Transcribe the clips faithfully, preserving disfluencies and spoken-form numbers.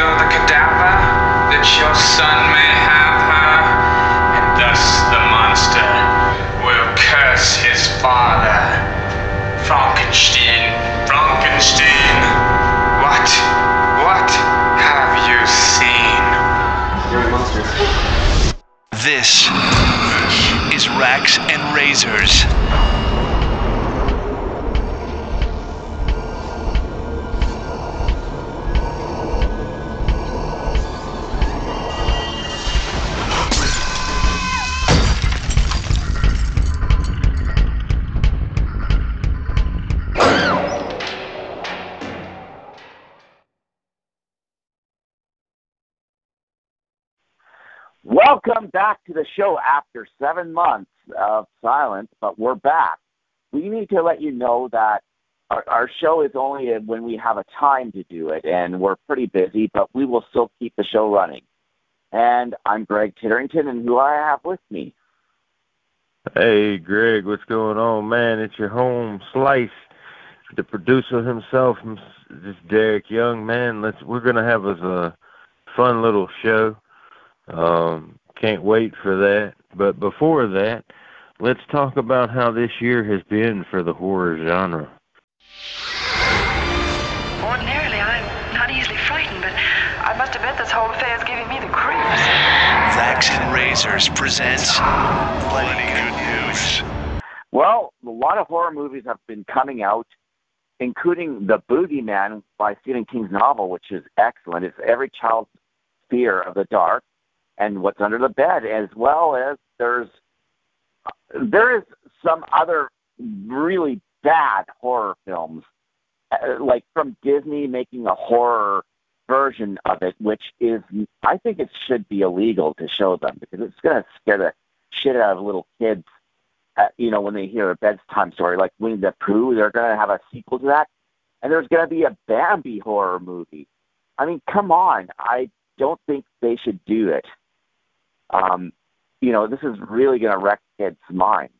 kill the cadaver, that your son may have her, and thus the monster will curse his father. Frankenstein, Frankenstein, what, what have you seen? You're a monster. This is Racks and Razors. Welcome back to the show after seven months of silence, but we're back. We need to let you know that our, our show is only when we have a time to do it, and we're pretty busy, but we will still keep the show running. And I'm Greg Titterington, and who I have with me? Hey, Greg, what's going on, man? It's your home slice, the producer himself, this Derek Young, man. Let's we're gonna have us a fun little show. Um, can't wait for that. But before that, let's talk about how this year has been for the horror genre. Ordinarily, I'm not easily frightened, but I must admit this whole affair is giving me the creeps. Racks and Razors presents Bloody Good News. Well, a lot of horror movies have been coming out, including The Boogeyman by Stephen King's novel, which is excellent. It's every child's fear of the dark and what's under the bed, as well as there's there is some other really bad horror films, uh, like from Disney making a horror version of it, which is, I think it should be illegal to show them because it's going to scare the shit out of little kids, uh, you know, when they hear a bedtime story like Winnie the Pooh. They're going to have a sequel to that, and there's going to be a Bambi horror movie. I mean, come on. I don't think they should do it. Um, you know, this is really going to wreck kids' minds.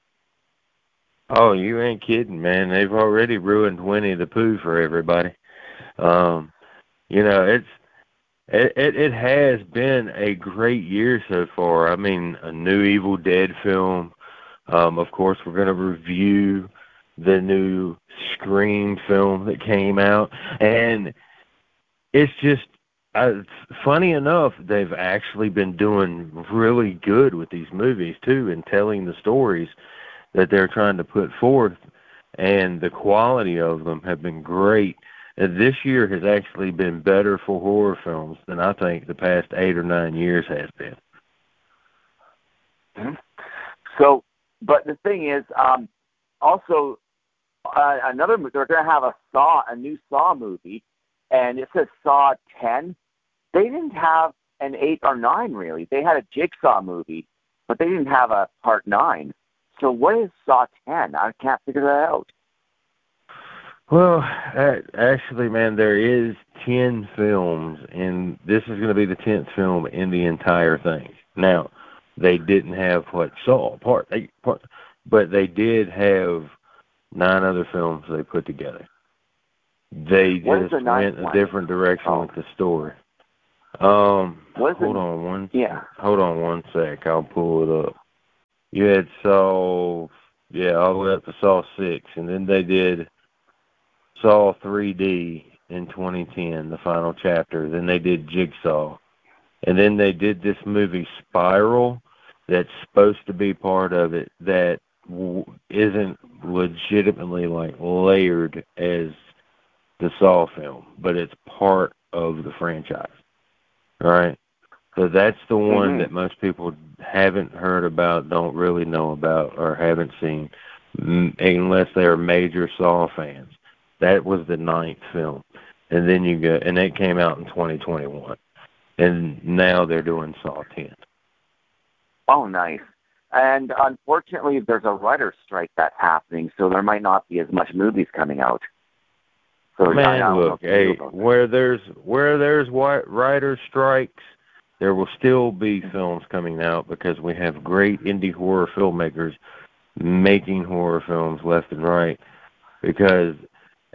Oh, you ain't kidding, man. They've already ruined Winnie the Pooh for everybody. Um, you know, it's it, it it has been a great year so far. I mean, a new Evil Dead film. Um, of course, we're going to review the new Scream film that came out, and it's just. Uh, funny enough, they've actually been doing really good with these movies, too, and telling the stories that they're trying to put forth, and the quality of them have been great. And this year has actually been better for horror films than I think the past eight or nine years has been. Mm-hmm. So, but the thing is, um, also, uh, another, they're going to have a Saw, a new Saw movie, and it says Saw ten. They didn't have an eight or nine, really. They had a Jigsaw movie, but they didn't have a part nine. So what is Saw ten? I can't figure that out. Well, actually, man, there is ten films, and this is going to be the tenth film in the entire thing. Now, they didn't have what Saw, part eight, part, but they did have nine other films they put together. They what just the went a one? different direction oh. with the story. Um, what hold the, on one. Yeah. Hold on one sec. I'll pull it up. You had Saw, yeah, all the way up to Saw six, and then they did Saw three D in twenty ten, the final chapter. Then they did Jigsaw, and then they did this movie Spiral that's supposed to be part of it that w- isn't legitimately like layered as the Saw film, but it's part of the franchise. All right? So that's the one mm-hmm. that most people haven't heard about, don't really know about, or haven't seen, unless they are major Saw fans. That was the ninth film. And then you go, and it came out in twenty twenty-one. And now they're doing Saw ten. Oh, nice. And unfortunately, there's a writer's strike that's happening, so there might not be as much movies coming out. So Man, look, hey, where there's where there's writer strikes, there will still be films coming out because we have great indie horror filmmakers making horror films left and right. Because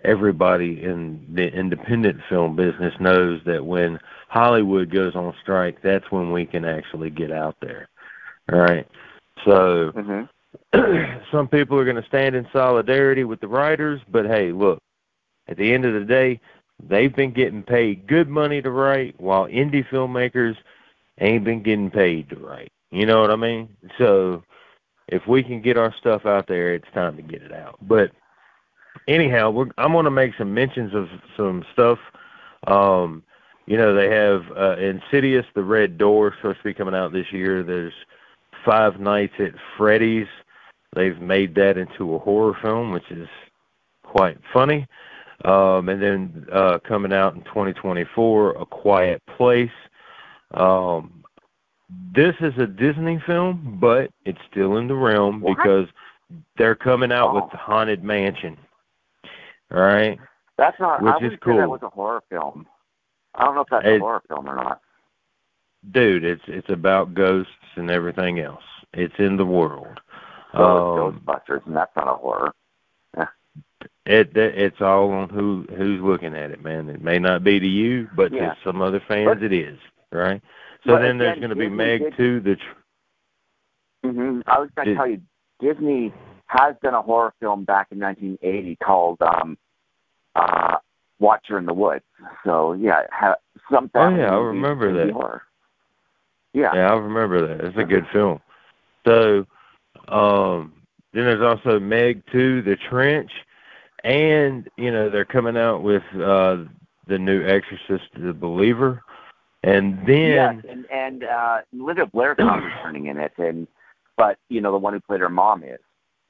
everybody in the independent film business knows that when Hollywood goes on strike, that's when we can actually get out there. All right? So Mm-hmm. some people are going to stand in solidarity with the writers, but hey, look, at the end of the day, they've been getting paid good money to write, while indie filmmakers ain't been getting paid to write. You know what I mean? So if we can get our stuff out there, it's time to get it out. But anyhow, we're, I'm going to make some mentions of some stuff. Um, you know, they have uh, Insidious, The Red Door, supposed to be coming out this year. There's Five Nights at Freddy's. They've made that into a horror film, which is quite funny. Um, and then uh, coming out in twenty twenty-four, A Quiet Place. Um, this is a Disney film, but it's still in the realm what? because they're coming out Oh. with The Haunted Mansion. All right? That's not. Which I is wouldn't cool. say that was a horror film. I don't know if that's It- a horror film or not. Dude, it's it's about ghosts and everything else. It's in the world. So Um, it's Ghostbusters, and that's not a horror. It, it it's all on who who's looking at it, man. It may not be to you, but Yeah. to some other fans But- it is, right? So but then there's again, going to be Disney Meg did- two. The tr- hmm I was going to Did- tell you, Disney has done a horror film back in nineteen eighty called um, uh, Watcher in the Woods. So yeah, ha- some Oh, family yeah, I movies remember can be that. horror. Yeah. yeah, I remember that. It's a good film. So um, then there's also Meg two, The Trench, and you know they're coming out with uh, the new Exorcist, The Believer, and then Yes, and and uh, Linda Blair's not returning in it, and but you know the one who played her mom is.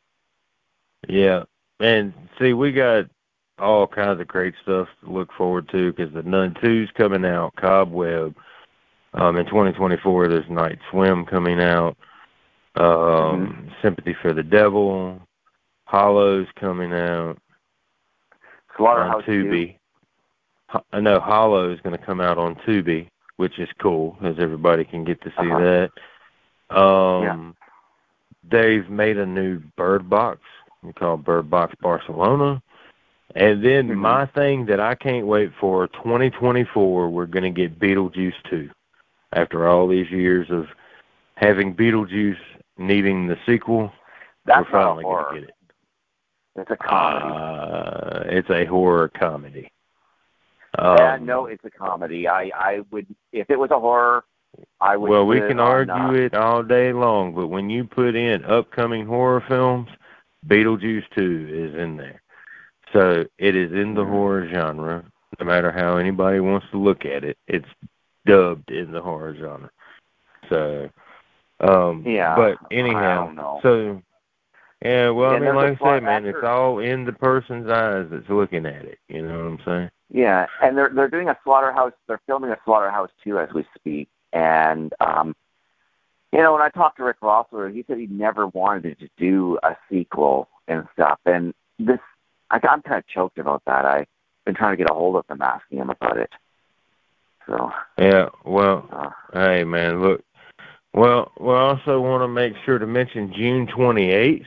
yeah, and see we got all kinds of great stuff to look forward to because the Nun two's coming out, Cobweb. Um, in twenty twenty-four, there's Night Swim coming out, um, Mm-hmm. Sympathy for the Devil, Hollow's coming out Slaughterhouse on Tubi. Ho- I know Hollow is going to come out on Tubi, which is cool because everybody can get to see Uh-huh. that. Um, They've made a new Bird Box called Bird Box Barcelona. And then Mhm. my thing that I can't wait for, twenty twenty-four, we're going to get Beetlejuice two. After all these years of having Beetlejuice needing the sequel, That's we're not a finally going horror. to get it. It's a comedy. Uh, it's a horror comedy. Um, yeah, no, it's a comedy. I, I would, if it was a horror, I would. well, we put can it on, argue uh, it all day long, but when you put in upcoming horror films, Beetlejuice two is in there. So it is in the Mhm. horror genre, no matter how anybody wants to look at it. It's dubbed in the horror genre. So, um, Yeah, but I anyhow, don't know. so, yeah, well, I And mean, there's a like I plot said, man, it's actor- all in the person's eyes that's looking at it. You know what I'm saying? Yeah, and they're they're doing a Slaughterhouse. They're filming a Slaughterhouse two as we speak. And um, you know, when I talked to Rick Rossler, he said he never wanted to do a sequel and stuff. And this, I, I'm kind of choked about that. I've been trying to get a hold of him, asking him about it. So, Yeah, well, uh, hey, man, look. Well, we also want to make sure to mention June twenty-eighth.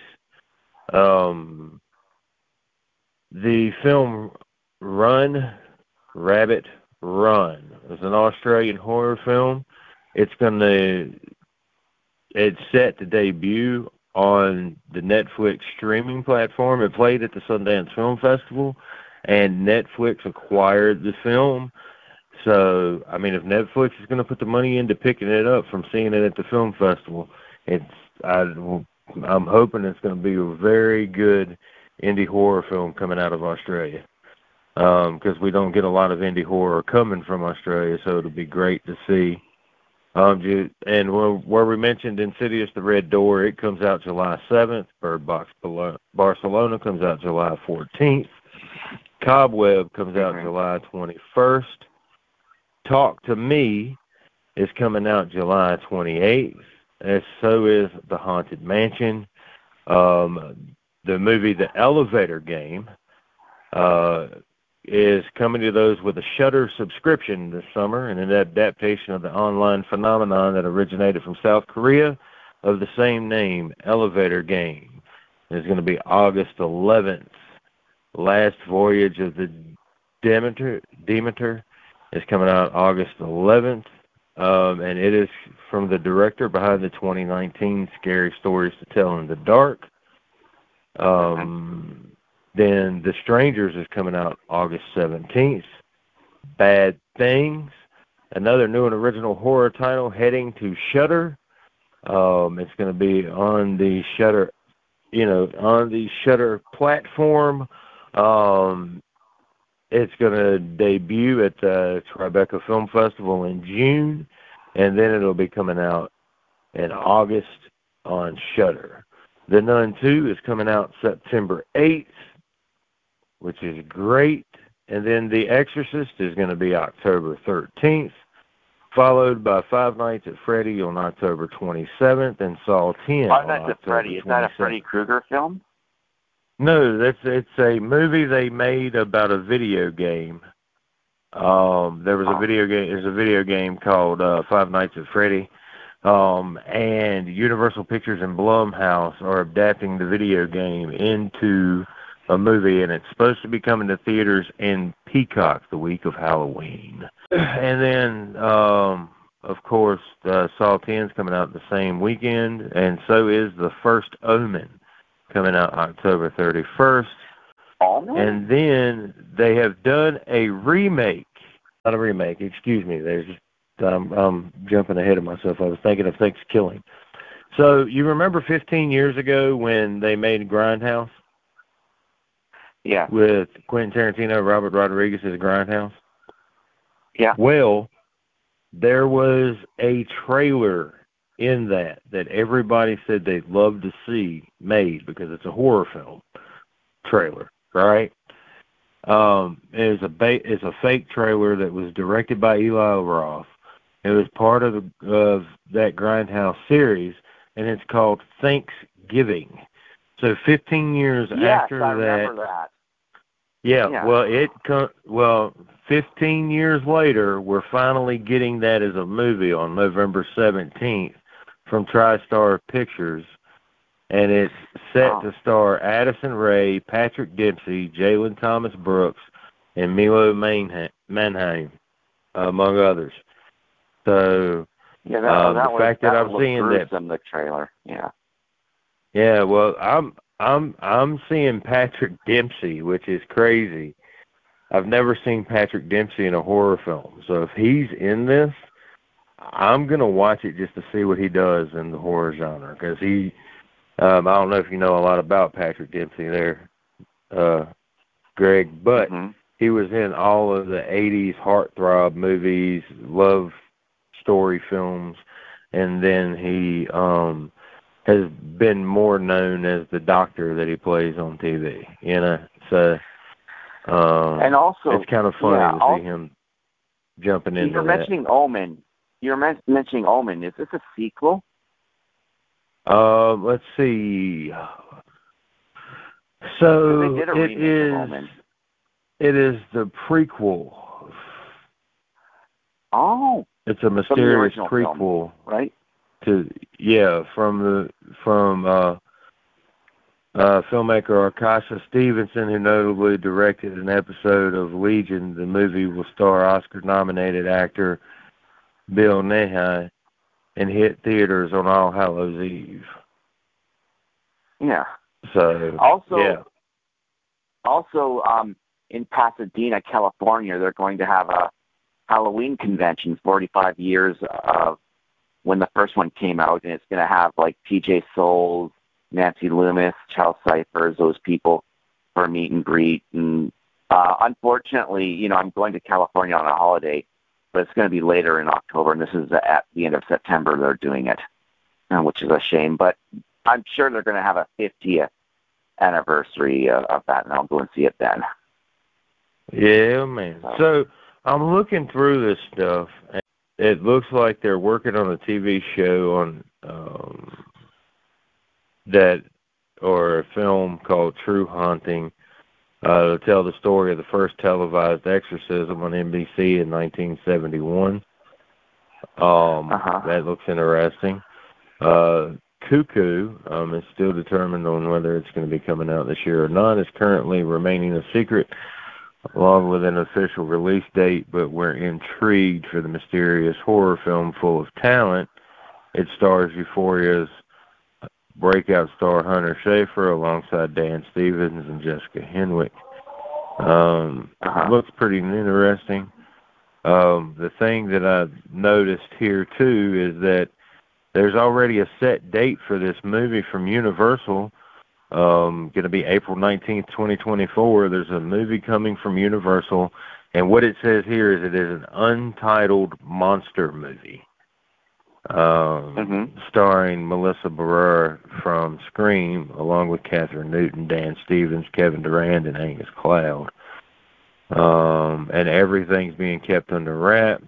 Um, the film Run, Rabbit, Run is an Australian horror film. It's going to, it's set to debut on the Netflix streaming platform. It played at the Sundance Film Festival, and Netflix acquired the film. So, I mean, if Netflix is going to put the money into picking it up from seeing it at the film festival, it's I, I'm hoping it's going to be a very good indie horror film coming out of Australia, because um, we don't get a lot of indie horror coming from Australia, so it'll be great to see. Um, ju- and where, where we mentioned Insidious, The Red Door, it comes out July seventh. Bird Box Balo- Barcelona comes out July fourteenth. Cobweb comes out Mhm. July twenty-first. Talk to Me is coming out July twenty-eighth, and so is The Haunted Mansion. Um, the movie The Elevator Game uh, is coming to those with a Shudder subscription this summer, and an adaptation of the online phenomenon that originated from South Korea of the same name, Elevator Game. It's going to be August eleventh Last Voyage of the Demeter, Demeter is coming out August eleventh, um, and it is from the director behind the twenty nineteen Scary Stories to Tell in the Dark. Um, then The Strangers is coming out August seventeenth. Bad Things, another new and original horror title, heading to Shudder. Um, it's going to be on the Shudder, you know, on the Shudder platform. Um, it's going to debut at the Tribeca Film Festival in June, and then it'll be coming out in August on Shudder. The Nun two is coming out September eighth, which is great. And then The Exorcist is going to be October thirteenth, followed by Five Nights at Freddy on October twenty-seventh, and Saw ten. Five Nights at Freddy. Is that a Freddy Krueger film? No, that's it's a movie they made about a video game. Um, there was a video game. There's a video game called uh, Five Nights at Freddy, um, and Universal Pictures and Blumhouse are adapting the video game into a movie, and it's supposed to be coming to theaters in Peacock the week of Halloween. And then, um, of course, uh, Saw ten is coming out the same weekend, and so is The First Omen coming out October thirty-first. Omen? And then they have done a remake. Not a remake, excuse me. There's I'm, I'm jumping ahead of myself. I was thinking of Thanksgiving. So you remember fifteen years ago when they made Grindhouse? Yeah. With Quentin Tarantino, Robert Rodriguez as Grindhouse? Yeah. Well, there was a trailer in that that everybody said they'd love to see made because it's a horror film trailer, right? Um, it's a ba- it's a fake trailer that was directed by Eli Roth. It was part of the, of that Grindhouse series, and it's called Thanksgiving. So fifteen years yes, after I that, remember that. Yeah, yeah, well, it com- well, fifteen years later, we're finally getting that as a movie on November seventeenth from TriStar Pictures, and it's set oh. to star Addison Rae, Patrick Dempsey, Jalen Thomas Brooks, and Milo Manheim, Manheim among others. So, yeah, that, um, that the was, fact that, that I'm seeing that, the trailer, yeah, yeah, well, I'm. I'm I'm seeing Patrick Dempsey, which is crazy. I've never seen Patrick Dempsey in a horror film. So if he's in this, I'm going to watch it just to see what he does in the horror genre. Because he, um, I don't know if you know a lot about Patrick Dempsey there, uh, Greg, but mm-hmm. he was in all of the eighties heartthrob movies, love story films, and then he um, has been more known as the doctor that he plays on T V, you know. So, um, and also, it's kind of funny yeah, to also, see him jumping into you're that. mentioning Omen. You're men- mentioning Omen. Is this a sequel? Uh, let's see. So they did a it remake is. Of Omen. It is the prequel. Oh. It's a mysterious prequel, film, right? To yeah, from the from uh, uh, filmmaker Akasha Stevenson, who notably directed an episode of Legion. The movie will star Oscar-nominated actor Bill Nighy and hit theaters on All Hallows Eve. Yeah. So also, yeah. Also, um, in Pasadena, California, they're going to have a Halloween convention, forty-five years of when the first one came out, and it's going to have like P J Souls, Nancy Loomis, Charles Cyphers, those people for a meet and greet. And uh, unfortunately, you know, I'm going to California on a holiday, but it's going to be later in October, and this is at the end of September they're doing it, uh, which is a shame. But I'm sure they're going to have a fiftieth anniversary of, of that, and I'll go and see it then. Yeah, man. So, so I'm looking through this stuff, and it looks like they're working on a T V show on um, that, or a film called True Haunting, uh, to tell the story of the first televised exorcism on N B C in nineteen seventy-one. Um, uh-huh. That looks interesting. Uh, Cuckoo. Um, it's still determined on whether it's going to be coming out this year or not. It's currently remaining a secret, along with an official release date, but we're intrigued for the mysterious horror film full of talent. It stars Euphoria's breakout star Hunter Schafer alongside Dan Stevens and Jessica Henwick. Um, Uh-huh. Looks pretty interesting. Um, the thing that I noticed here, too, is that there's already a set date for this movie from Universal. Um, going to be April nineteenth, twenty twenty-four. There's a movie coming from Universal, and what it says here is it is an untitled monster movie, um, Mm-hmm. starring Melissa Barrera from Scream, along with Catherine Newton, Dan Stevens, Kevin Durand, and Angus Cloud. Um, and everything's being kept under wraps.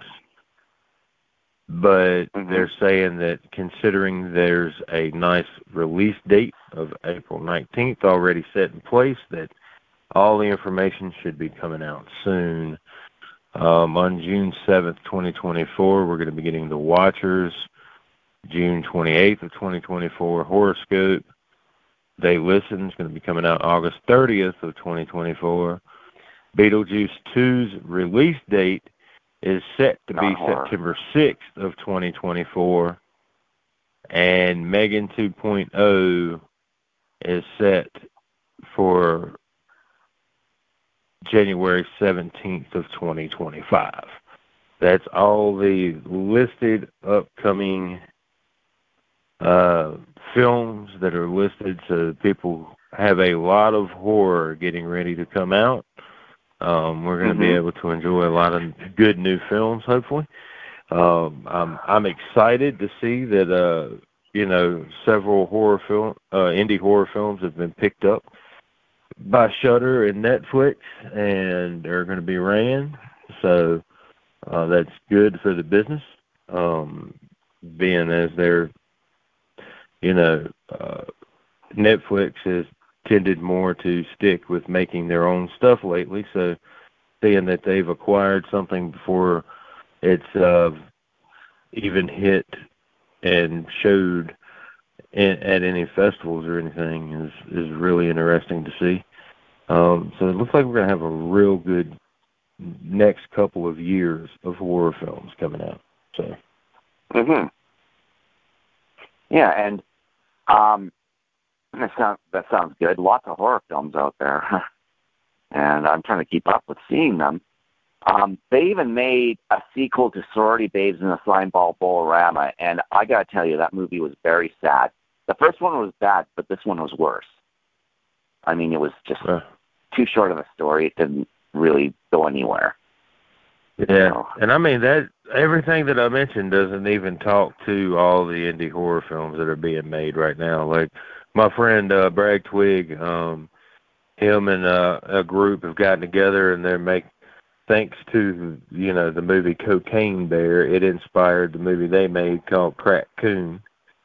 But Mhm. they're saying that considering there's a nice release date of April nineteenth already set in place, that all the information should be coming out soon. Um, on June seventh, twenty twenty-four, we're going to be getting The Watchers. June twenty-eighth of twenty twenty-four, Horoscope. They Listen is going to be coming out August thirtieth of twenty twenty-four. Beetlejuice two's release date is set to be Not horror. September sixth of twenty twenty-four, and Megan two point oh is set for January seventeenth of twenty twenty-five. That's all the listed upcoming uh, films that are listed, so people have a lot of horror getting ready to come out. Um, we're going to Mhm. be able to enjoy a lot of good new films, hopefully. Um, I'm, I'm excited to see that, uh, you know, several horror film, uh, indie horror films have been picked up by Shudder and Netflix and are going to be ran. So uh, that's good for the business, um, being as they're, you know, uh, Netflix has tended more to stick with making their own stuff lately. So seeing that they've acquired something before it's uh, even hit and showed in, at any festivals or anything is, is really interesting to see. Um, so it looks like we're going to have a real good next couple of years of horror films coming out. So. Mhm. Yeah, and um, that sounds that sounds good. Lots of horror films out there, and I'm trying to keep up with seeing them. Um, they even made a sequel to Sorority Babes in the Slime Ball Bowl-orama, and I gotta tell you, that movie was very sad. The first one was bad, but this one was worse. I mean, it was just Uh, too short of a story. It didn't really go anywhere. Yeah, So- and I mean that everything that I mentioned doesn't even talk to all the indie horror films that are being made right now. Like my friend uh, Bragg Twig, um, him and uh, a group have gotten together, and they're make thanks to you know the movie Cocaine Bear, it inspired the movie they made called Crack Coon,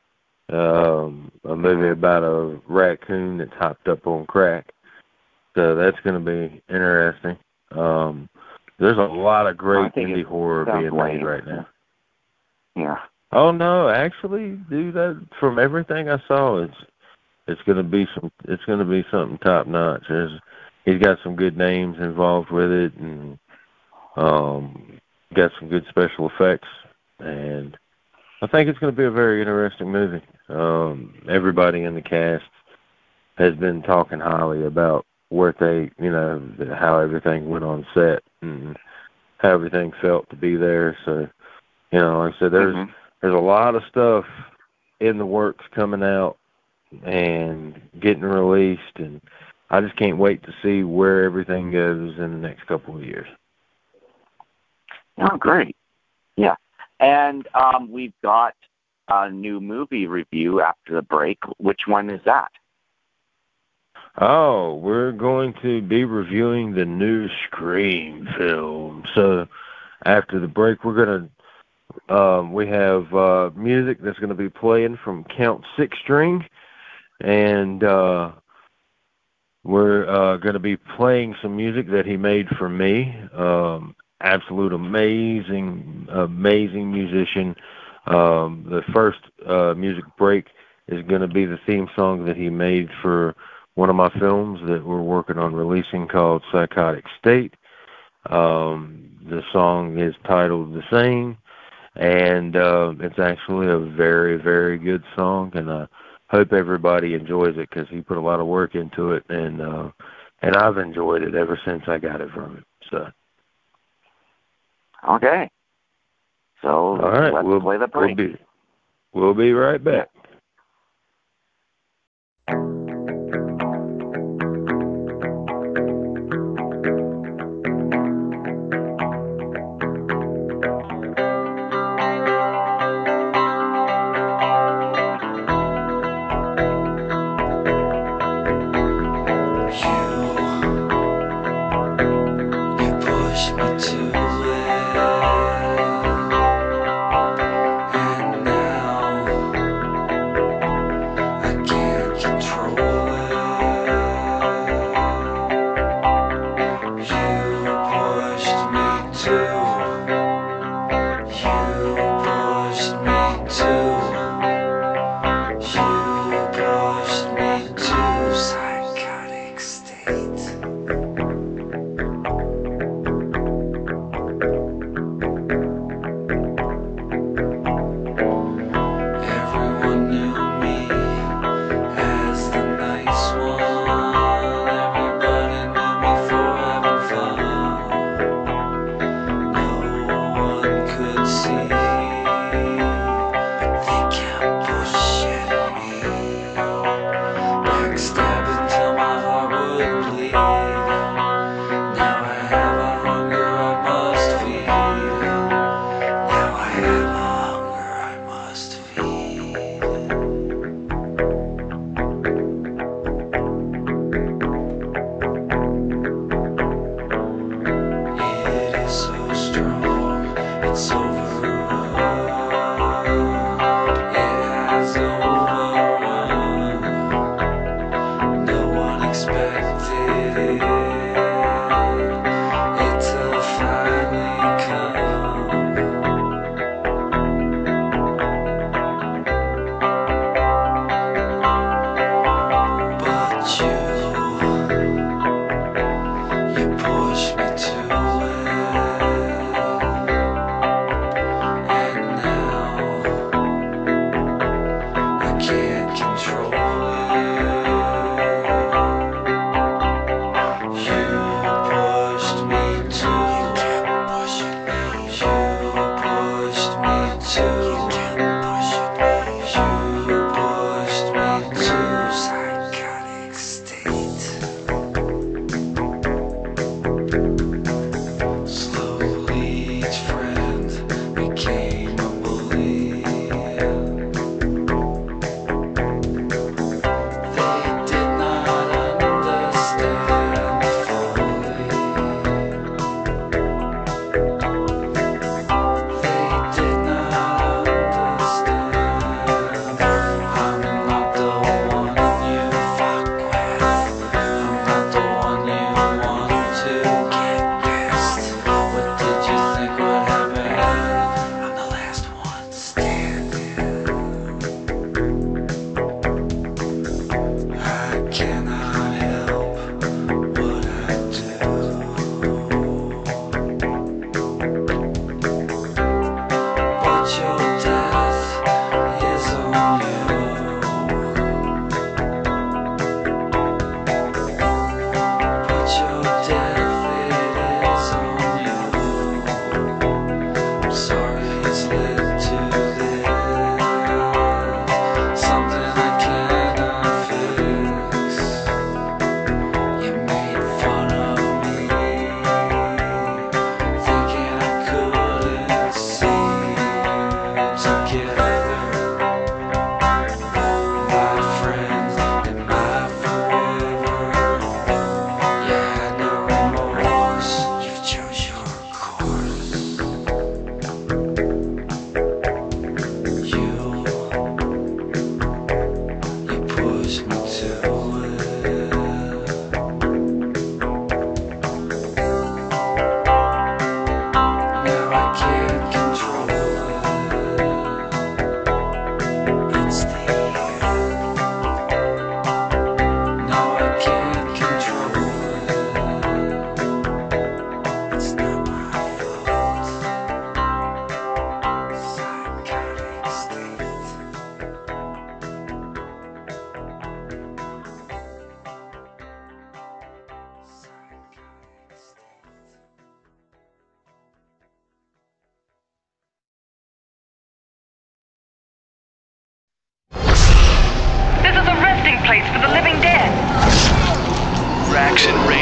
um, a movie about a raccoon that's hopped up on crack. So that's going to be interesting. Um, There's a lot of I great think indie it horror sounds being made lame. right now. Yeah. Oh no, actually, dude, that from everything I saw, it's it's gonna be some it's gonna be something top notch. There's he's got some good names involved with it, and um, got some good special effects, and I think it's gonna be a very interesting movie. Um, everybody in the cast has been talking highly about what they, you know, how everything went on set and how everything felt to be there. So, you know, like I said, there's Mhm. there's a lot of stuff in the works coming out and getting released, and I just can't wait to see where everything goes in the next couple of years. Oh, great. Yeah. And um, we've got a new movie review after the break. Which one is that? Oh, we're going to be reviewing the new Scream film. So after the break, we're going to, um, we have uh, music that's going to be playing from Count Six String, and uh, we're uh, going to be playing some music that he made for me. Um, absolute amazing, amazing musician. Um, the first uh, music break is going to be the theme song that he made for one of my films that we're working on releasing called Psychotic State. Um, the song is titled the same, and uh, it's actually a very, very good song, and I hope everybody enjoys it because he put a lot of work into it, and uh, and I've enjoyed it ever since I got it from him. So. Okay. So all right, let's we'll, play the break. We'll be, we'll be right back. And now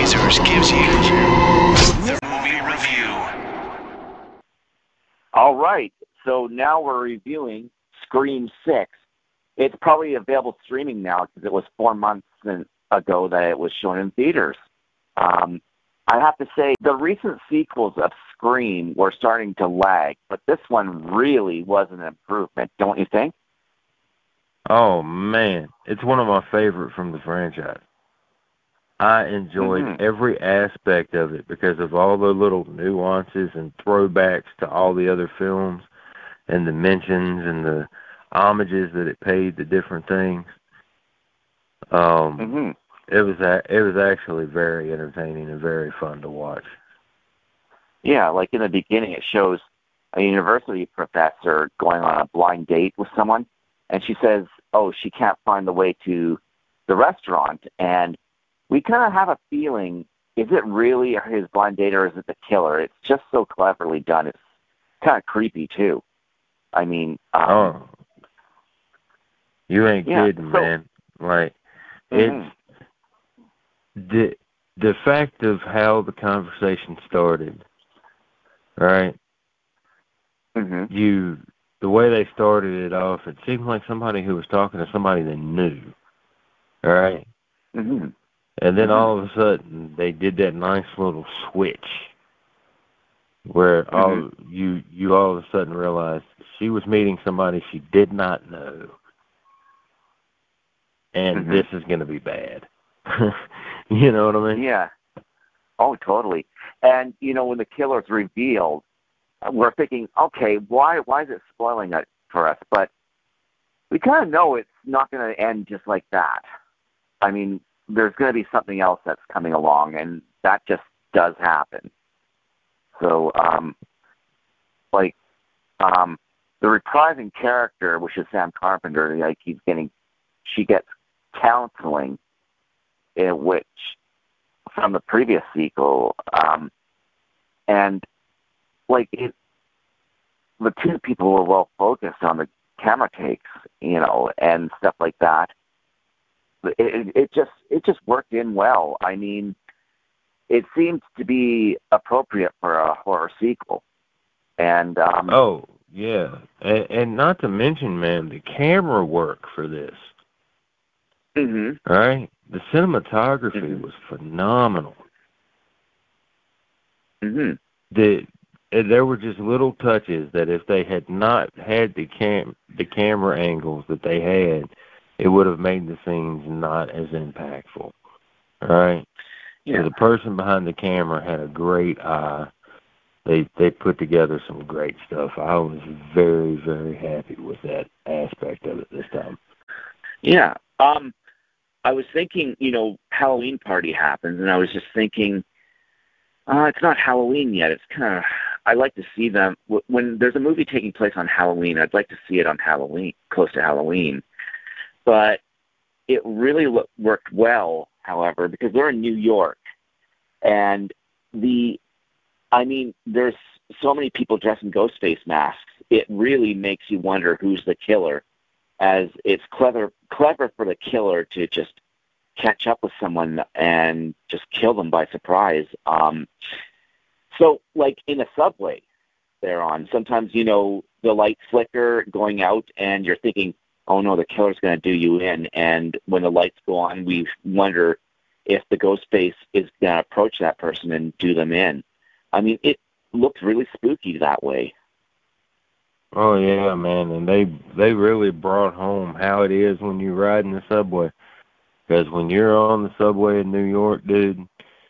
Razors gives you the movie review. All right, so now we're reviewing Scream six. It's probably available streaming now because it was four months ago that it was shown in theaters. Um, I have to say, the recent sequels of Scream were starting to lag, but this one really was an improvement, don't you think? Oh, man. It's one of my favorite from the franchise. I enjoyed mm-hmm. every aspect of it because of all the little nuances and throwbacks to all the other films and the mentions and the homages that it paid to different things. Um, mm-hmm. It was a, it was actually very entertaining and very fun to watch. Yeah, like in the beginning, it shows a university professor going on a blind date with someone, and she says, oh, she can't find the way to the restaurant. And we kind of have a feeling, is it really his blind date or is it the killer? It's just so cleverly done. It's kind of creepy, too. I mean... Um, oh. You ain't yeah, kidding, so, man. Like, mm-hmm. it's... The, the fact of how the conversation started, right? Mm-hmm. You... The way they started it off, it seemed like somebody who was talking to somebody they knew, all right? Mm-hmm. And then mm-hmm. all of a sudden, they did that nice little switch where mm-hmm. all you you all of a sudden realized she was meeting somebody she did not know, and mm-hmm. this is going to be bad. You know what I mean? Yeah. Oh, totally. And, you know, when the killer's revealed, we're thinking, okay, why why is it spoiling it for us? But we kind of know it's not going to end just like that. I mean, there's going to be something else that's coming along, and that just does happen. So, um, like, um, the reprising character, which is Sam Carpenter, like he's getting, she gets counseling, in which from the previous sequel, um, and like it, the two people were well focused on the camera takes, you know, and stuff like that. It, it, it just it just worked in well. I mean, it seemed to be appropriate for a horror sequel. And um, oh yeah, and, and not to mention, man, the camera work for this. Mm-hmm. All right, the cinematography mm-hmm. was phenomenal. Mm-hmm. The there were just little touches that if they had not had the cam the camera angles that they had, it would have made the scenes not as impactful. All right? Yeah. So the person behind the camera had a great eye. They they put together some great stuff. I was very, very happy with that aspect of it this time. Yeah. Um, I was thinking, you know, Halloween party happens, and I was just thinking, uh, it's not Halloween yet. It's kind of, I like to see them, when there's a movie taking place on Halloween, I'd like to see it on Halloween, close to Halloween. But it really lo- worked well, however, because they're in New York. And the, I mean, there's so many people dressed in ghost face masks. It really makes you wonder who's the killer, as it's clever, clever for the killer to just catch up with someone and just kill them by surprise. Um, so, like in a subway they're on, sometimes, you know, the lights flicker going out and you're thinking, oh no, the killer's going to do you in. And when the lights go on, we wonder if the ghost face is going to approach that person and do them in. I mean, it looks really spooky that way. Oh yeah, man, and they they really brought home how it is when you ride in the subway. Because when you're on the subway in New York, dude,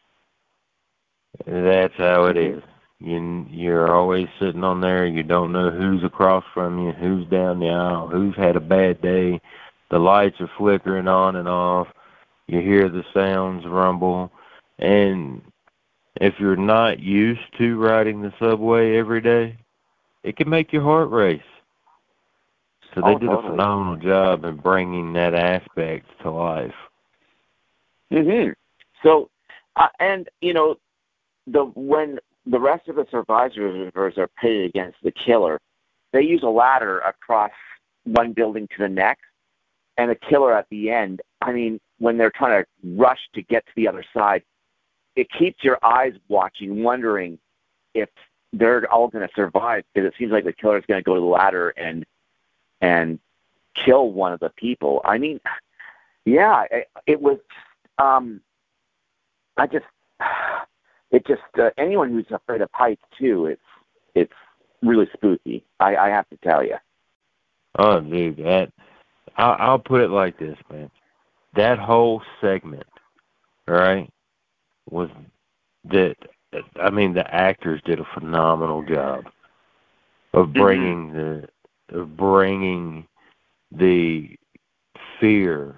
that's how it is. You, you're always sitting on there. You don't know who's across from you, who's down the aisle, who's had a bad day. The lights are flickering on and off. You hear the sounds rumble. And if you're not used to riding the subway every day, it can make your heart race. So they oh, did totally. a phenomenal job in bringing that aspect to life. Mm-hmm. So, uh, and, you know, the when the rest of the survivors are pitted against the killer, they use a ladder across one building to the next, and the killer at the end, I mean, when they're trying to rush to get to the other side, it keeps your eyes watching, wondering if they're all going to survive, because it seems like the killer's going to go to the ladder and and kill one of the people. I mean, yeah, it, it was. Um, I just, it just uh, anyone who's afraid of heights too. It's it's really spooky. I, I have to tell you. Oh, dude, that I'll, I'll put it like this, man. That whole segment, right, was that. I mean, the actors did a phenomenal job of bringing mm-hmm. the of bringing the fear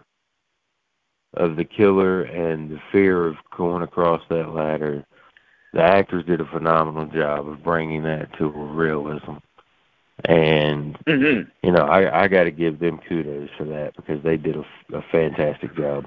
of the killer and the fear of going across that ladder. The actors did a phenomenal job of bringing that to realism. And, mm-hmm. you know, I, I got to give them kudos for that, because they did a, a fantastic job.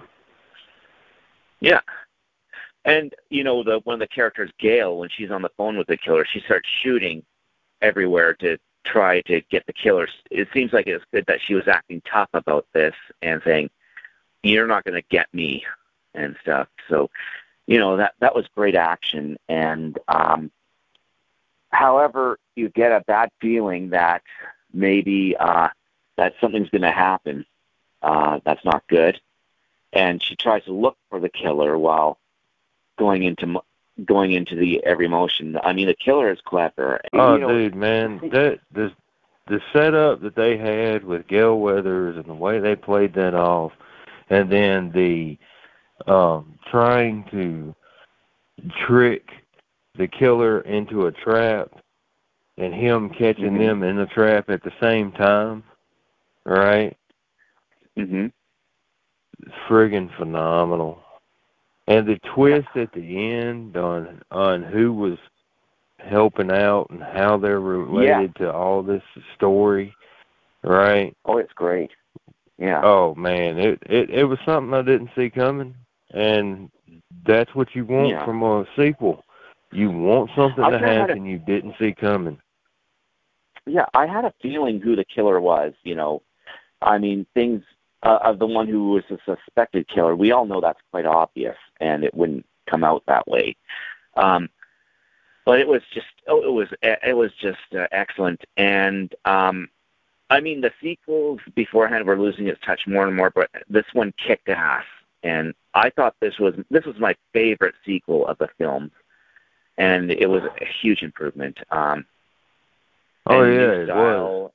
Yeah. And, you know, the one of the characters, Gail, when she's on the phone with the killer, she starts shooting everywhere to try to get the killer. It seems like it's good that she was acting tough about this and saying, you're not going to get me and stuff. So, you know, that, that was great action. And, um, however, you get a bad feeling that maybe uh, that something's going to happen uh, that's not good. And she tries to look for the killer while going into going into the every motion. I mean, the killer is clever. Oh, you know, dude, man, that the the setup that they had with Gale Weathers and the way they played that off, and then the um, trying to trick the killer into a trap, and him catching mm-hmm. them in the trap at the same time, right? Mm-hmm. Friggin' phenomenal. And the twist at the end on on who was helping out and how they're related yeah. to all this story, right? Oh, it's great. Yeah. Oh, man, it, it, it was something I didn't see coming, and that's what you want yeah. from a sequel. You want something to happen a, you didn't see coming. Yeah, I had a feeling who the killer was, you know. I mean, things... Uh, of the one who was a suspected killer. We all know that's quite obvious, and it wouldn't come out that way. Um, but it was just, oh, it was, it was just uh, excellent. And um, I mean, the sequels beforehand were losing its touch more and more, but this one kicked ass. And I thought this was this was my favorite sequel of the film, and it was a huge improvement. Um, oh yeah, it was.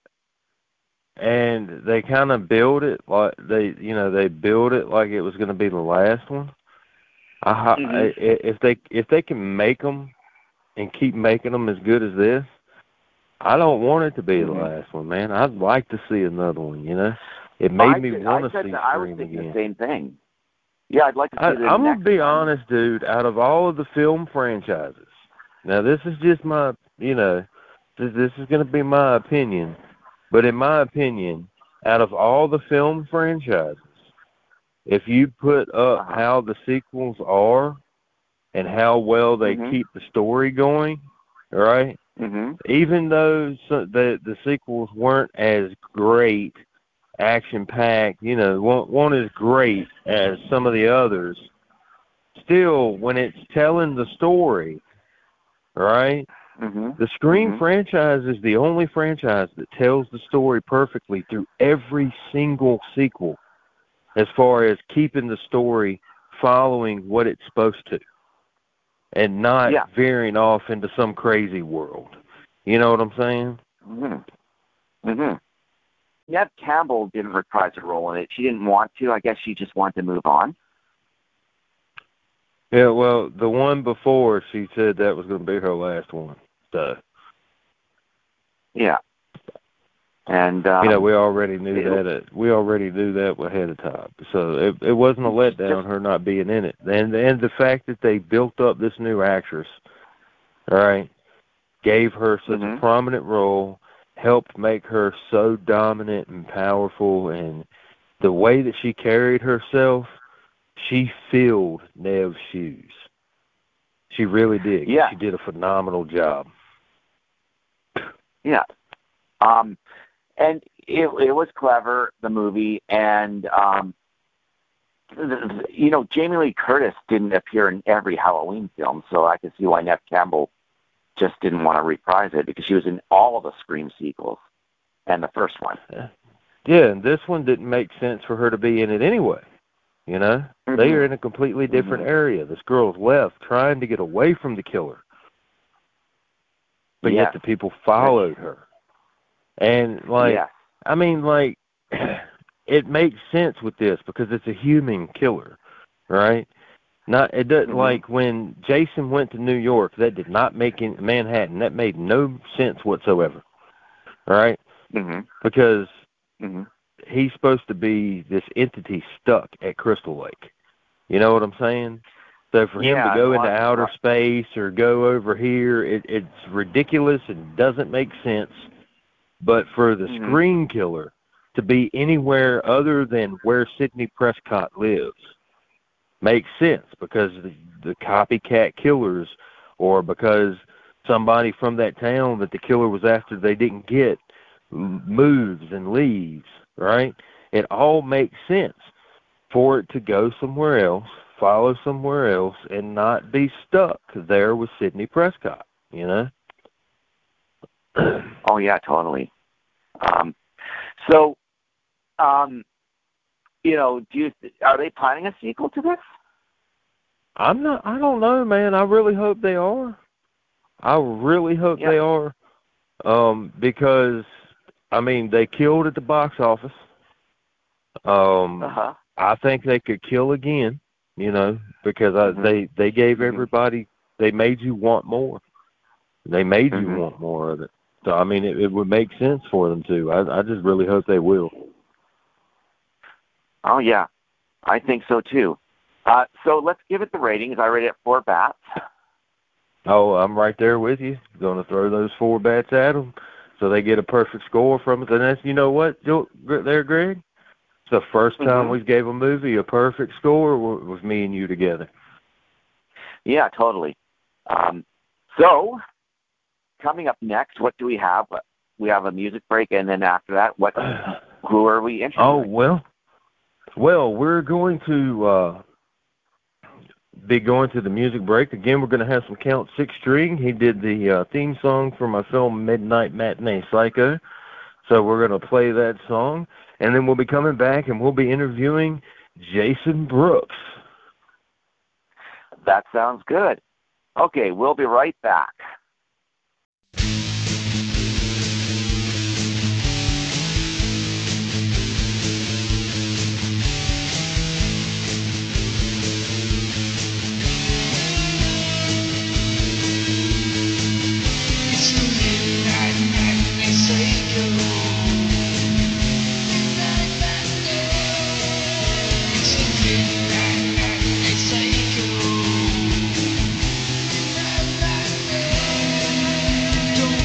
And they kind of build it like they, you know, they build it like it was going to be the last one. I, mm-hmm. I, if they if they can make them and keep making them as good as this, I don't want it to be mm-hmm. the last one, man. I'd like to see another one. You know, it made I me want to see I was Scream again. The same thing. Yeah, I'd like to see I, the I'm next gonna be one. honest, dude. Out of all of the film franchises, now this is just my, you know, this, this is going to be my opinion. But in my opinion, out of all the film franchises, if you put up uh-huh. how the sequels are and how well they mm-hmm. keep the story going, right? Mm-hmm. Even though the the sequels weren't as great, action-packed, you know, weren't, weren't as great as some of the others, still, when it's telling the story, right? Mm-hmm. The Scream mm-hmm. franchise is the only franchise that tells the story perfectly through every single sequel, as far as keeping the story following what it's supposed to and not yeah. veering off into some crazy world. You know what I'm saying? Mm-hmm. Mm-hmm. Neve Campbell didn't reprise her role in it. She didn't want to. I guess she just wanted to move on. Yeah, well, the one before, she said that was going to be her last one. So, yeah, and um, you know, we already knew it, that. We already knew that ahead of time. So it it wasn't a letdown, her not being in it, and and the fact that they built up this new actress, all right, gave her such mm-hmm. a prominent role, helped make her so dominant and powerful, and the way that she carried herself, she filled Neve's shoes. She really did. Yeah, she did a phenomenal job. Yeah, um, and it it was clever, the movie, and um, you know, Jamie Lee Curtis didn't appear in every Halloween film, so I could see why Neve Campbell just didn't want to reprise it, because she was in all of the Scream sequels and the first one. Yeah, and this one didn't make sense for her to be in it anyway. You know, mm-hmm. They are in a completely different mm-hmm. area. This girl's left trying to get away from the killer, but yes. yet the people followed her. And like, yeah. I mean, like, it makes sense with this because it's a human killer, right? Not it doesn't mm-hmm. like when Jason went to New York. That did not make in Manhattan. That made no sense whatsoever, right? Mm-hmm. Because mm-hmm. he's supposed to be this entity stuck at Crystal Lake. You know what I'm saying? So for him yeah, to go into outer right. space or go over here, it, it's ridiculous and doesn't make sense. But for the mm-hmm. Scream Killer to be anywhere other than where Sidney Prescott lives makes sense, because the, the copycat killers, or because somebody from that town that the killer was after they didn't get moves and leaves, right? It all makes sense for it to go somewhere else, follow somewhere else, and not be stuck there with Sidney Prescott, you know? Oh, yeah, totally. Um, so, um, you know, do you, are they planning a sequel to this? I'm not, I don't know, man. I really hope they are. I really hope yeah. they are. Um, because, I mean, they killed at the box office. Um, uh-huh. I think they could kill again, you know, because I, mm-hmm. they, they gave mm-hmm. everybody, they made you want more. They made mm-hmm. you want more of it. So, I mean, it, it would make sense for them to. I, I just really hope they will. Oh, yeah. I think so, too. Uh, so let's give it the ratings. I rate it four bats. Oh, I'm right there with you. Going to throw those four bats at them so they get a perfect score from it. And that's, you know what, there, Greg? It's the first time mm-hmm. we gave a movie a perfect score with me and you together. Yeah, totally. Um, so... Coming up next, what do we have? We have a music break, and then after that, what? Who are we interviewing? Oh, well, well, we're going to uh, be going to the music break. Again, we're going to have some Count Six String. He did the uh, theme song for my film Midnight Matinee Psycho. So we're going to play that song, and then we'll be coming back, and we'll be interviewing Jason Brooks. That sounds good. Okay, we'll be right back. Don't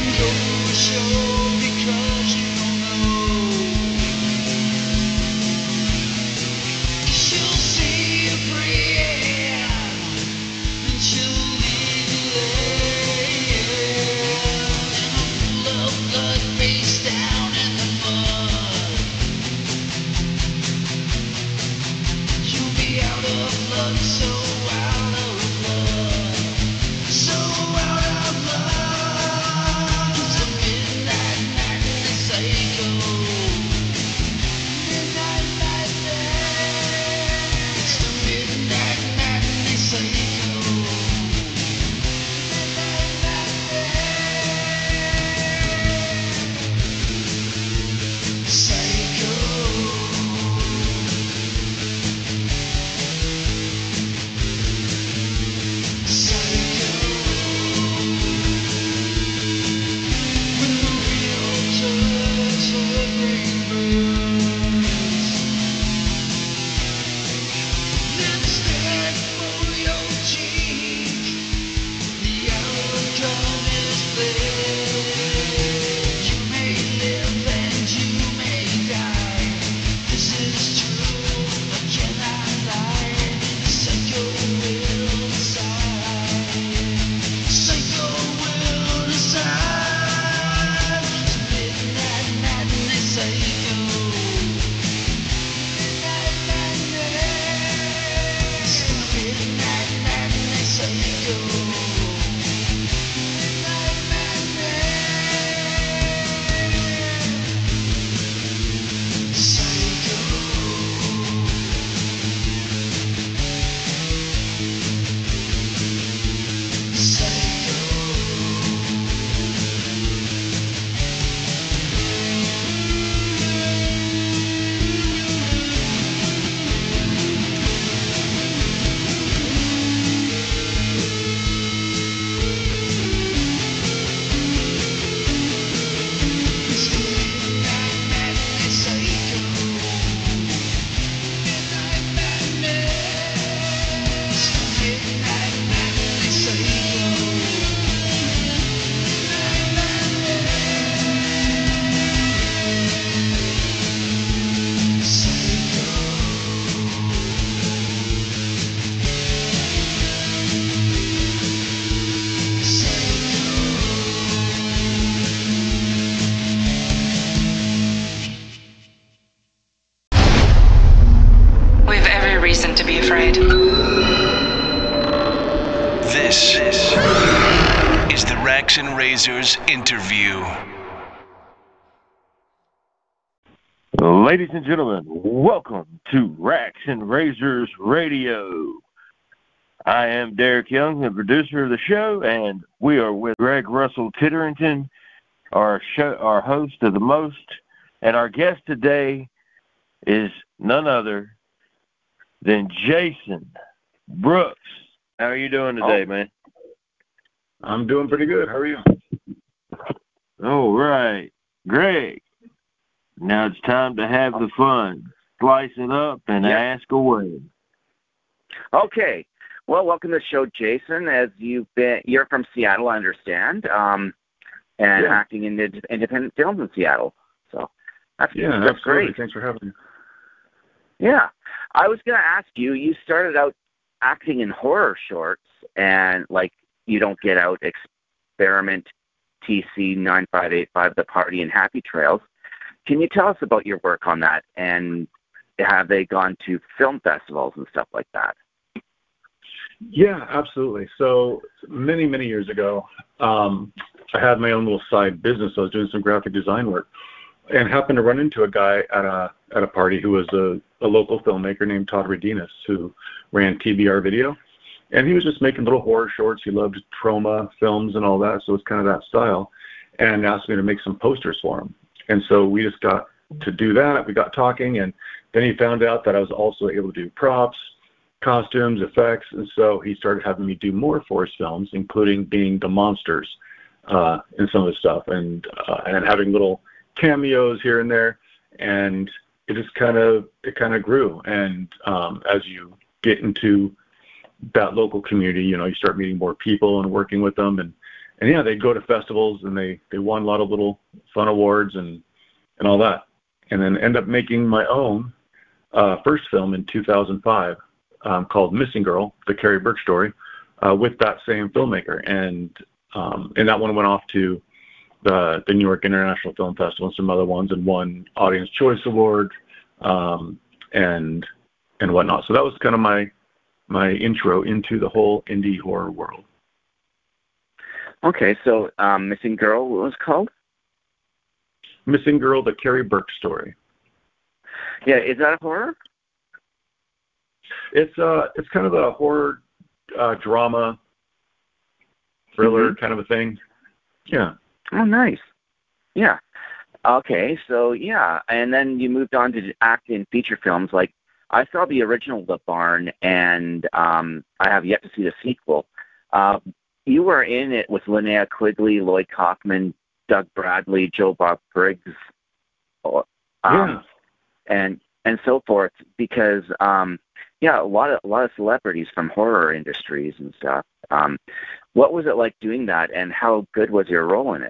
Razors interview. Ladies and gentlemen, welcome to Racks and Razors Radio. I am Derek Young, the producer of the show, and we are with Greg Russell Titterington, our show, our host of the most, and our guest today is none other than Jason Brooks. How are you doing today, oh. man? I'm doing pretty good. How are you? All right. Greg, now it's time to have the fun. Slice it up and yep. ask away. Okay. Well, welcome to the show, Jason. As you've been, you're from Seattle, I understand, um, and yeah. acting in the independent films in Seattle. So that's, yeah, that's absolutely. great. Thanks for having me. Yeah. I was going to ask you, you started out acting in horror shorts, and like You Don't Get Out, Experiment, T C nine five eight five, The Party, and Happy Trails. Can you tell us about your work on that, and have they gone to film festivals and stuff like that? Yeah, absolutely. So many, many years ago, um, I had my own little side business. I was doing some graphic design work and happened to run into a guy at a at a party who was a, a local filmmaker named Todd Redinas, who ran T B R Video. And he was just making little horror shorts. He loved trauma films and all that, so it's kind of that style, and asked me to make some posters for him. And so we just got to do that. We got talking, and then he found out that I was also able to do props, costumes, effects, and so he started having me do more for his films, including being the monsters uh, in some of the stuff, and uh, and having little cameos here and there, and it just kind of it kind of grew. And um, as you get into that local community, you know, you start meeting more people and working with them, and and yeah, they go to festivals and they they won a lot of little fun awards and and all that, and then end up making my own uh, first film in two thousand five. Um, called Missing Girl, the Carrie Burke story, uh, with that same filmmaker. And um, and that one went off to the, the New York International Film Festival and some other ones, and won Audience Choice Award um, and and whatnot. So that was kind of my my intro into the whole indie horror world. Okay, so um, Missing Girl, what was it called? Missing Girl, the Carrie Burke story. Yeah, is that a horror? It's uh, it's kind of a horror uh, drama thriller mm-hmm. kind of a thing. Yeah. Oh, nice. Yeah. Okay, so yeah, and then you moved on to act in feature films. Like I saw the original The Barn, and um, I have yet to see the sequel. Uh, you were in it with Linnea Quigley, Lloyd Kaufman, Doug Bradley, Joe Bob Briggs, um, yeah, and and so forth. Because um, yeah, a lot of a lot of celebrities from horror industries and stuff. Um, what was it like doing that, and how good was your role in it?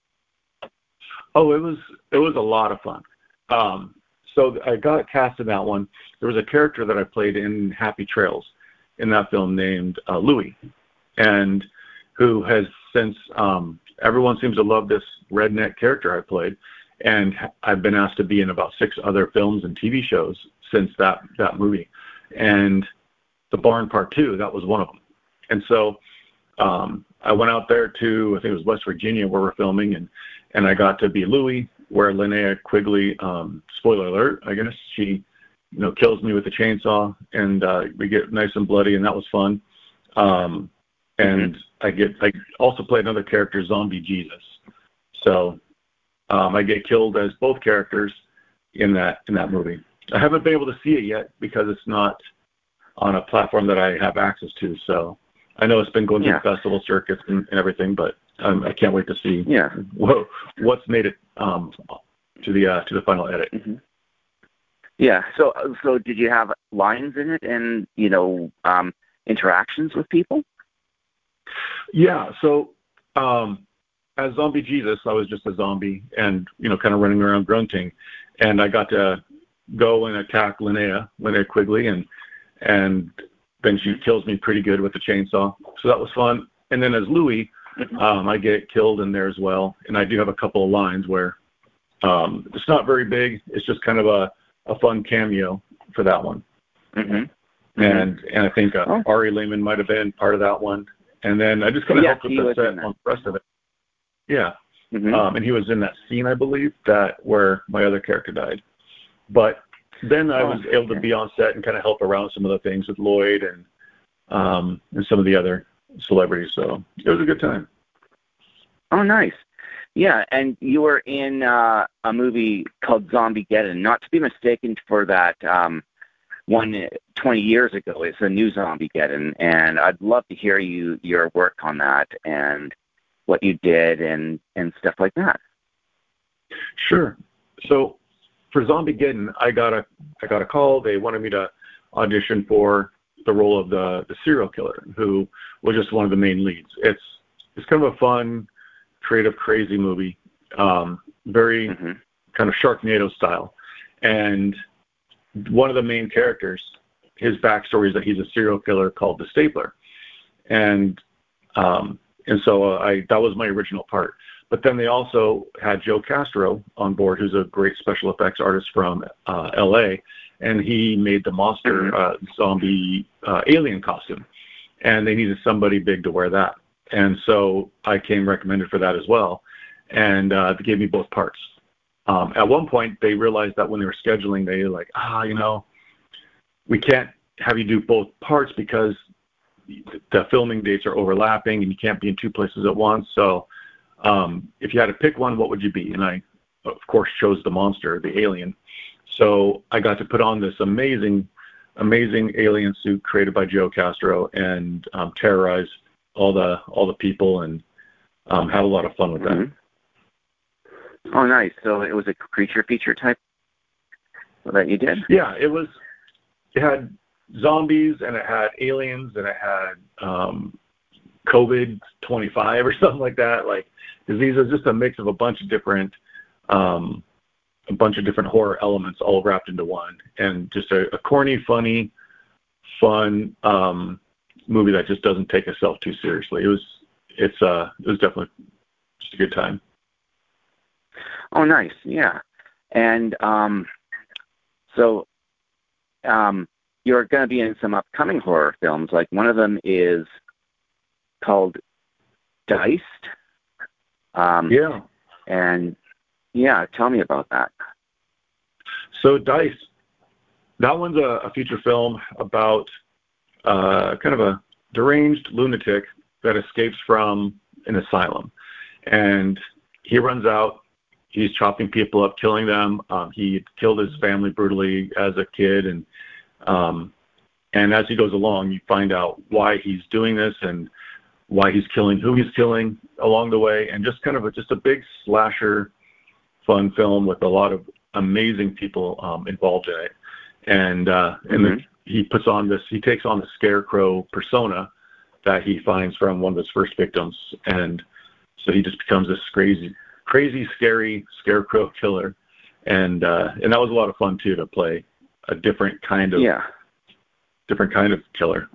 Oh, it was it was a lot of fun. Um, so I got cast in that one. There was a character that I played in Happy Trails in that film named uh, Louie, and who has since um, everyone seems to love this redneck character I played, and I've been asked to be in about six other films and T V shows since that that movie, and The Barn Part Two, that was one of them. And so um, I went out there to, I think it was West Virginia where we're filming, and and I got to be Louie, where Linnea Quigley, um, spoiler alert, I guess, she, you know, kills me with a chainsaw, and uh, we get nice and bloody, and that was fun. Um, and mm-hmm. I get, I also play another character, Zombie Jesus. So um, I get killed as both characters in that in that movie. I haven't been able to see it yet because it's not on a platform that I have access to. So I know it's been going yeah. through festival circuits and, and everything, but um, I can't wait to see yeah. what, what's made it um, to the uh, to the final edit. Mm-hmm. Yeah. So so did you have lines in it, and you know um, interactions with people? Yeah. So um, as Zombie Jesus, I was just a zombie, and you know, kind of running around grunting, and I got to go and attack Linnea, Linnea Quigley, and and then she kills me pretty good with the chainsaw. So that was fun. And then as Louie, um, I get killed in there as well. And I do have a couple of lines where um, it's not very big. It's just kind of a, a fun cameo for that one. Mm-hmm. Mm-hmm. And and I think uh, oh. Ari Lehman might have been part of that one. And then I just kind of yes, helped with the set on the rest of it. Yeah. Mm-hmm. Um, and he was in that scene, I believe, that where my other character died. But then I Oh, was able to okay. be on set and kind of help around some of the things with Lloyd and um, and some of the other celebrities. So it was a good time. Oh, nice. Yeah, and you were in uh, a movie called Zombiegeddon, not to be mistaken for that um, one twenty years ago. It's a new Zombiegeddon, and I'd love to hear you your work on that and what you did and, and stuff like that. Sure. So for Zombiegeddon, I got a I got a call. They wanted me to audition for the role of the, the serial killer, who was just one of the main leads. It's it's kind of a fun, creative, crazy movie, um, very Mm-hmm. kind of Sharknado style. And one of the main characters, his backstory is that he's a serial killer called the Stapler, and um, and so uh, I that was my original part. But then they also had Joe Castro on board, who's a great special effects artist from uh, L A, and he made the monster uh, zombie uh, alien costume, and they needed somebody big to wear that. And so I came recommended for that as well, and uh, they gave me both parts. Um, at one point, they realized that when they were scheduling, they were like, ah, you know, we can't have you do both parts because the filming dates are overlapping and you can't be in two places at once. So um, if you had to pick one, what would you be? And I, of course, chose the monster, the alien. So I got to put on this amazing, amazing alien suit created by Joe Castro and um, terrorize all the all the people and um, had a lot of fun with that. Mm-hmm. Oh, nice. So it was a creature feature type that you did? Yeah, it was. It had zombies and it had aliens and it had um, COVID twenty-five or something like that. Like diseases, just a mix of a bunch of different, um, a bunch of different horror elements all wrapped into one, and just a, a corny, funny, fun um, movie that just doesn't take itself too seriously. It was, it's, uh, it was definitely just a good time. Oh, nice. Yeah. And um, so um, you're going to be in some upcoming horror films. Like one of them is called Diced. Um, Yeah. And yeah, tell me about that. So Dice, that one's a, a feature film about uh, kind of a deranged lunatic that escapes from an asylum. And he runs out. He's chopping people up, killing them. Um, he killed his family brutally as a kid. And um, and as he goes along, you find out why he's doing this and why he's killing, who he's killing along the way. And just kind of a, just a big slasher fun film with a lot of amazing people um, involved in it. And uh, and Mm-hmm. the, he puts on this, he takes on the scarecrow persona that he finds from one of his first victims. And so he just becomes this crazy, crazy, scary scarecrow killer. And uh, and that was a lot of fun too, to play a different kind of Yeah. different kind of killer.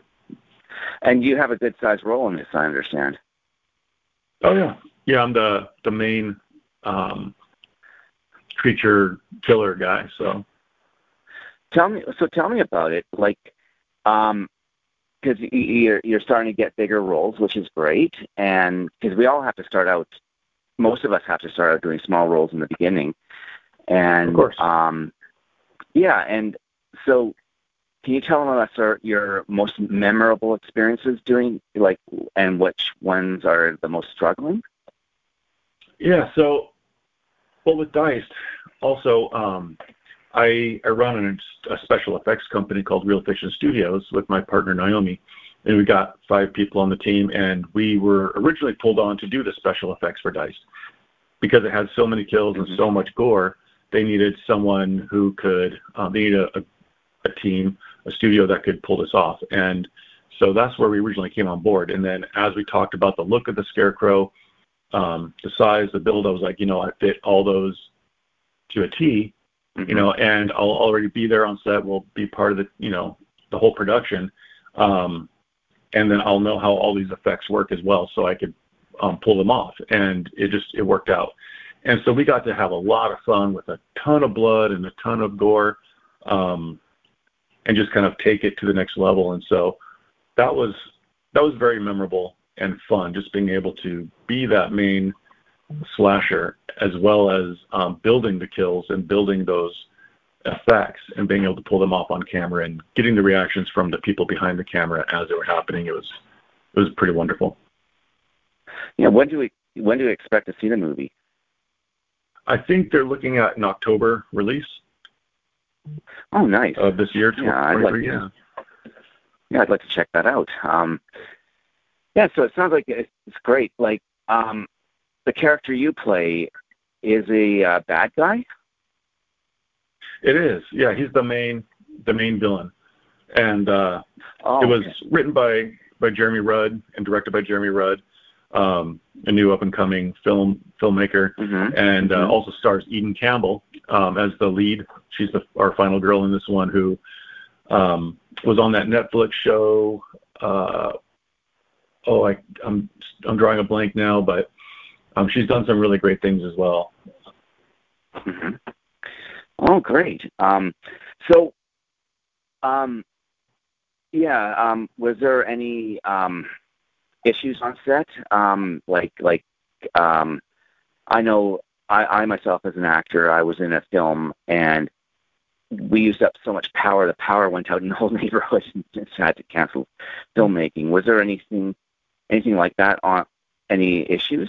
And you have a good sized role in this, I understand. Oh yeah, yeah. I'm the the main um, creature killer guy. So Tell me, so tell me about it. Like, um, because you're you're starting to get bigger roles, which is great, and because we all have to start out. Most of us have to start out doing small roles in the beginning, and Of course. um, yeah. And so, can you tell us our, your most memorable experiences doing, like, and which ones are the most struggling? yeah, so well with Diced, also um, I I run an, a special effects company called Real Fiction Studios with my partner Naomi, and we got five people on the team, and we were originally pulled on to do the special effects for Diced because it had so many kills and so much gore. They needed someone who could. Um, they needed a, a, a team, a studio that could pull this off, and so that's where we originally came on board. And then as we talked about the look of the scarecrow, um, the size, the build, I was like, you know, I fit all those to a T. Mm-hmm. You know, and I'll already be there on set. We'll be part of the, you know, the whole production. Um, and then I'll know how all these effects work as well, so I could um, pull them off. And it just, it worked out. And so we got to have a lot of fun with a ton of blood and a ton of gore, um, and just kind of take it to the next level. And so that was, that was very memorable and fun, just being able to be that main slasher, as well as um, building the kills and building those effects and being able to pull them off on camera and getting the reactions from the people behind the camera as they were happening. It was it was pretty wonderful. Yeah, when do we when do we expect to see the movie? I think they're looking at an October release. Oh, nice. Of this year, yeah, I'd like to, yeah. Yeah, I'd like to check that out. Um, yeah, so it sounds like it's great. Like, um, the character you play is a uh, bad guy? It is. Yeah, he's the main the main villain. And uh, oh, it was okay. written by, by Jeremy Rudd and directed by Jeremy Rudd, um, a new up-and-coming film filmmaker, mm-hmm. and uh, mm-hmm. also stars Eden Campbell um, as the lead. She's the, our final girl in this one who um, was on that Netflix show. Uh, oh, I, I'm I'm drawing a blank now, but um, she's done some really great things as well. Mm-hmm. Oh, great. Um, so, um, yeah, um, was there any um, issues on set? Um, like, like, um, I know I, I myself as an actor, I was in a film and we used up so much power. The power went out in the whole neighborhood and just had to cancel filmmaking. Was there anything, anything like that on any issues?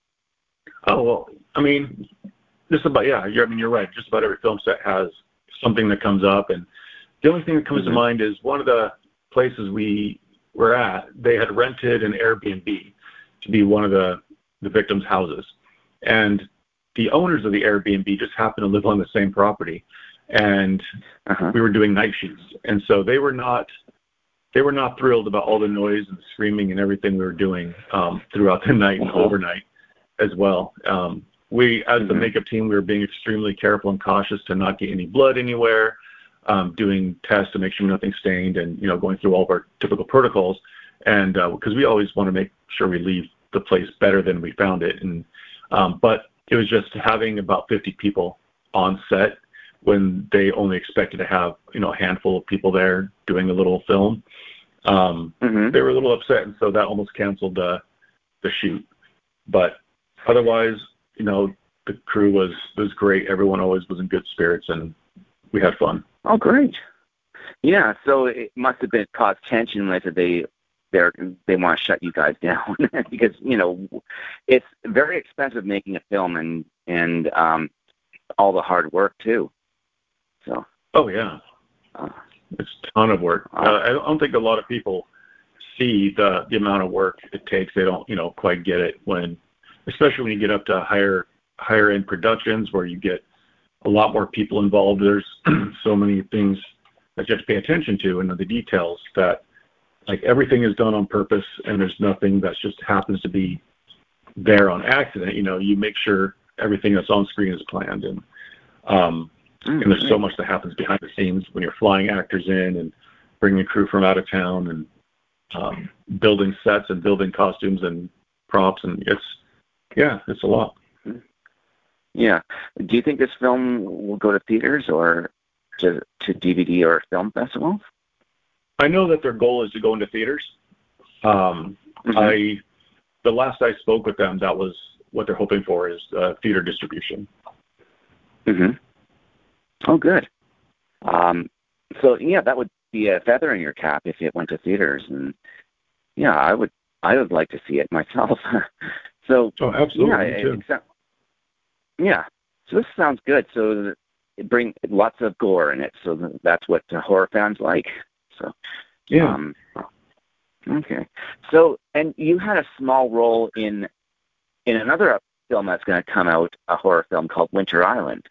Oh, well, I mean, just about, yeah, you're, I mean, you're right. Just about every film set has something that comes up. And the only thing that comes mm-hmm. to mind is one of the places we were at, they had rented an Airbnb to be one of the, the victims' houses. And the owners of the Airbnb just happened to live on the same property. And uh-huh. we were doing night shoots. And so they were not, they were not thrilled about all the noise and the screaming and everything we were doing um, throughout the night and uh-huh. overnight as well. Um, we, as mm-hmm. the makeup team, we were being extremely careful and cautious to not get any blood anywhere, um, doing tests to make sure nothing stained, and you know, going through all of our typical protocols. And because uh, we always want to make sure we leave the place better than we found it. And um, but it was just having about fifty people on set when they only expected to have you know a handful of people there doing a little film. Um, mm-hmm. They were a little upset, and so that almost canceled the the shoot. But otherwise, you know, the crew was was great. Everyone always was in good spirits, and we had fun. Oh, great! Yeah, so it must have been caused tension like they they they want to shut you guys down because you know it's very expensive making a film and and um, all the hard work too. So. Oh yeah, uh, it's a ton of work. Uh, I don't think a lot of people see the the amount of work it takes. They don't you know quite get it when. Especially when you get up to higher higher end productions where you get a lot more people involved. There's so many things that you have to pay attention to and the details that like everything is done on purpose and there's nothing that just happens to be there on accident. You know, you make sure everything that's on screen is planned and um mm-hmm. and there's so much that happens behind the scenes when you're flying actors in and bringing crew from out of town and um, building sets and building costumes and props and it's Yeah, it's a lot. Yeah. Do you think this film will go to theaters or to, to D V D or film festivals? I know that their goal is to go into theaters. Um, mm-hmm. I, the last I spoke with them, that was what they're hoping for is uh, theater distribution. Mm-hmm. Oh, good. Um, so yeah, that would be a feather in your cap if it went to theaters, and yeah, I would, I would like to see it myself. So, oh, absolutely. Yeah, it, it, yeah. So this sounds good. So it brings lots of gore in it. So that's what uh, horror fans like. So, yeah. Um, okay. So, and you had a small role in in another film that's going to come out, a horror film called Winter Island.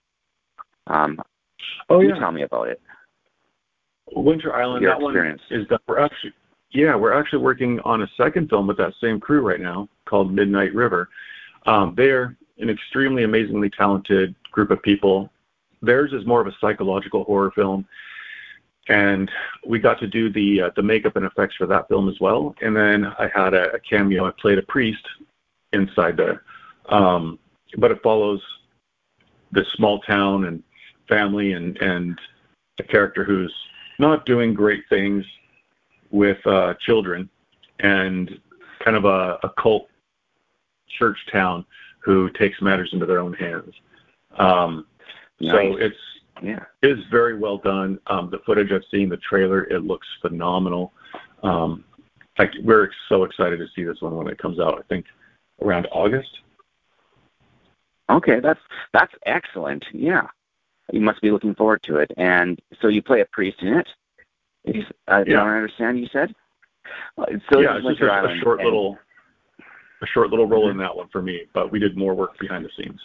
Um, oh, can yeah. you tell me about it? Winter Island. Your that experience. one is done. We're actually. Yeah, we're actually working on a second film with that same crew right now called Midnight River. Um, they're an extremely amazingly talented group of people. Theirs is more of a psychological horror film, and we got to do the uh, the makeup and effects for that film as well. And then I had a, a cameo. I played a priest inside there, um, but it follows this small town and family and, and a character who's not doing great things with uh, children and kind of a, a cult church town who takes matters into their own hands. Um, Nice. So it's Yeah. it is very well done. Um, the footage I've seen, the trailer, it looks phenomenal. Um, like we're so excited to see this one when it comes out. I think around August. Okay, that's that's excellent. Yeah, you must be looking forward to it. And so you play a priest in it. Is, uh, do Yeah. I understand? You said. Uh, So yeah, this it's is just Winter a, a Island, short and- little a short little role Mhm. in that one for me, but we did more work behind the scenes.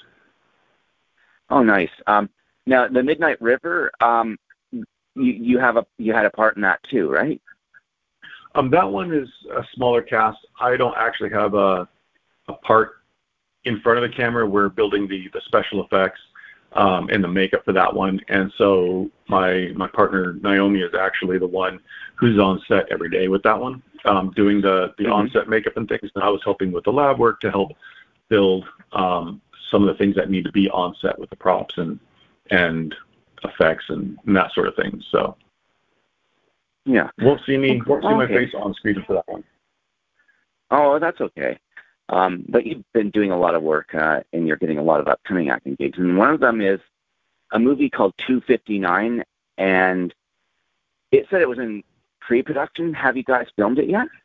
Oh, nice. Um, now the Midnight River. Um, you you have a you had a part in that too, right? Um, that one is a smaller cast. I don't actually have a a part in front of the camera. We're building the the special effects um, and the makeup for that one, and so my my partner Naomi is actually the one who's on set every day with that one, um, doing the the Mhm. on-set makeup and things. And I was helping with the lab work to help build um, some of the things that need to be on set with the props and and effects and, and that sort of thing. So Yeah. won't see me won't see my Okay. face on screen for that one. Oh, that's okay. Um, but you've been doing a lot of work, uh, and you're getting a lot of upcoming acting gigs. And one of them is a movie called two fifty-nine, and it said it was in pre-production. Have you guys filmed it yet?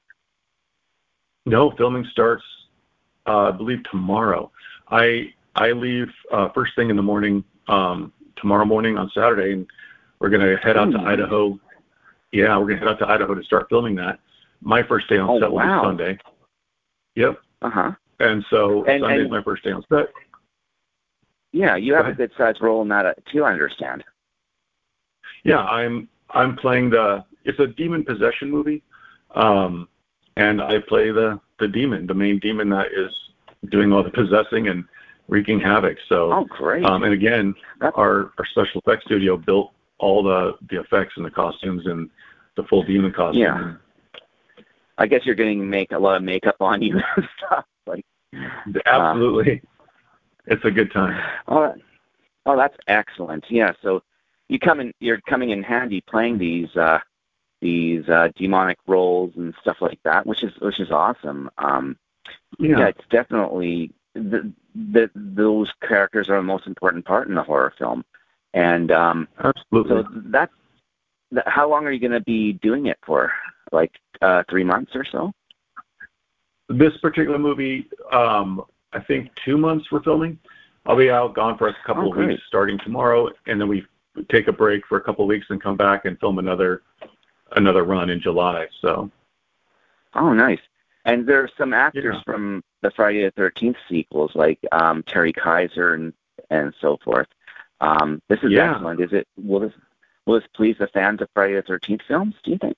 No, filming starts, uh, I believe, tomorrow. I I leave uh, first thing in the morning um, tomorrow morning on Saturday, and we're gonna head out to Hmm. Idaho. Yeah, we're gonna head out to Idaho to start filming that. My first day on Oh, set will wow. be Sunday. Yep, Uh-huh. and so And- Sunday's and- my first day on set. Yeah, you have Go a ahead. good-sized role in that, uh, too, I understand. Yeah, I'm I'm playing the. It's a demon possession movie, um, and I play the the demon, the main demon that is doing all the possessing and wreaking havoc. So. Oh, great. Um, and again, That's- our, our special effects studio built all the, the effects and the costumes and the full demon costume. Yeah. I guess you're getting make a lot of makeup on you and stuff. Like, Absolutely. It's a good time. oh, oh, that's excellent. Yeah, so you come in, you're coming in handy playing these uh, these uh, demonic roles and stuff like that, which is which is awesome. Um, Yeah. yeah, it's definitely the, the those characters are the most important part in the horror film, and um, Absolutely. so that's that, how long are you going to be doing it for? Like uh, three months or so? This particular movie, um, I think two months we're filming. I'll be out gone for a couple Oh, of great. weeks starting tomorrow, and then we take a break for a couple of weeks and come back and film another another run in July. So Oh, nice. And there's some actors Yeah. from the Friday the thirteenth sequels, like um, Terry Kaiser and and so forth. Um, this is Yeah. excellent. Is it? Will this will this please the fans of Friday the thirteenth films? Do you think?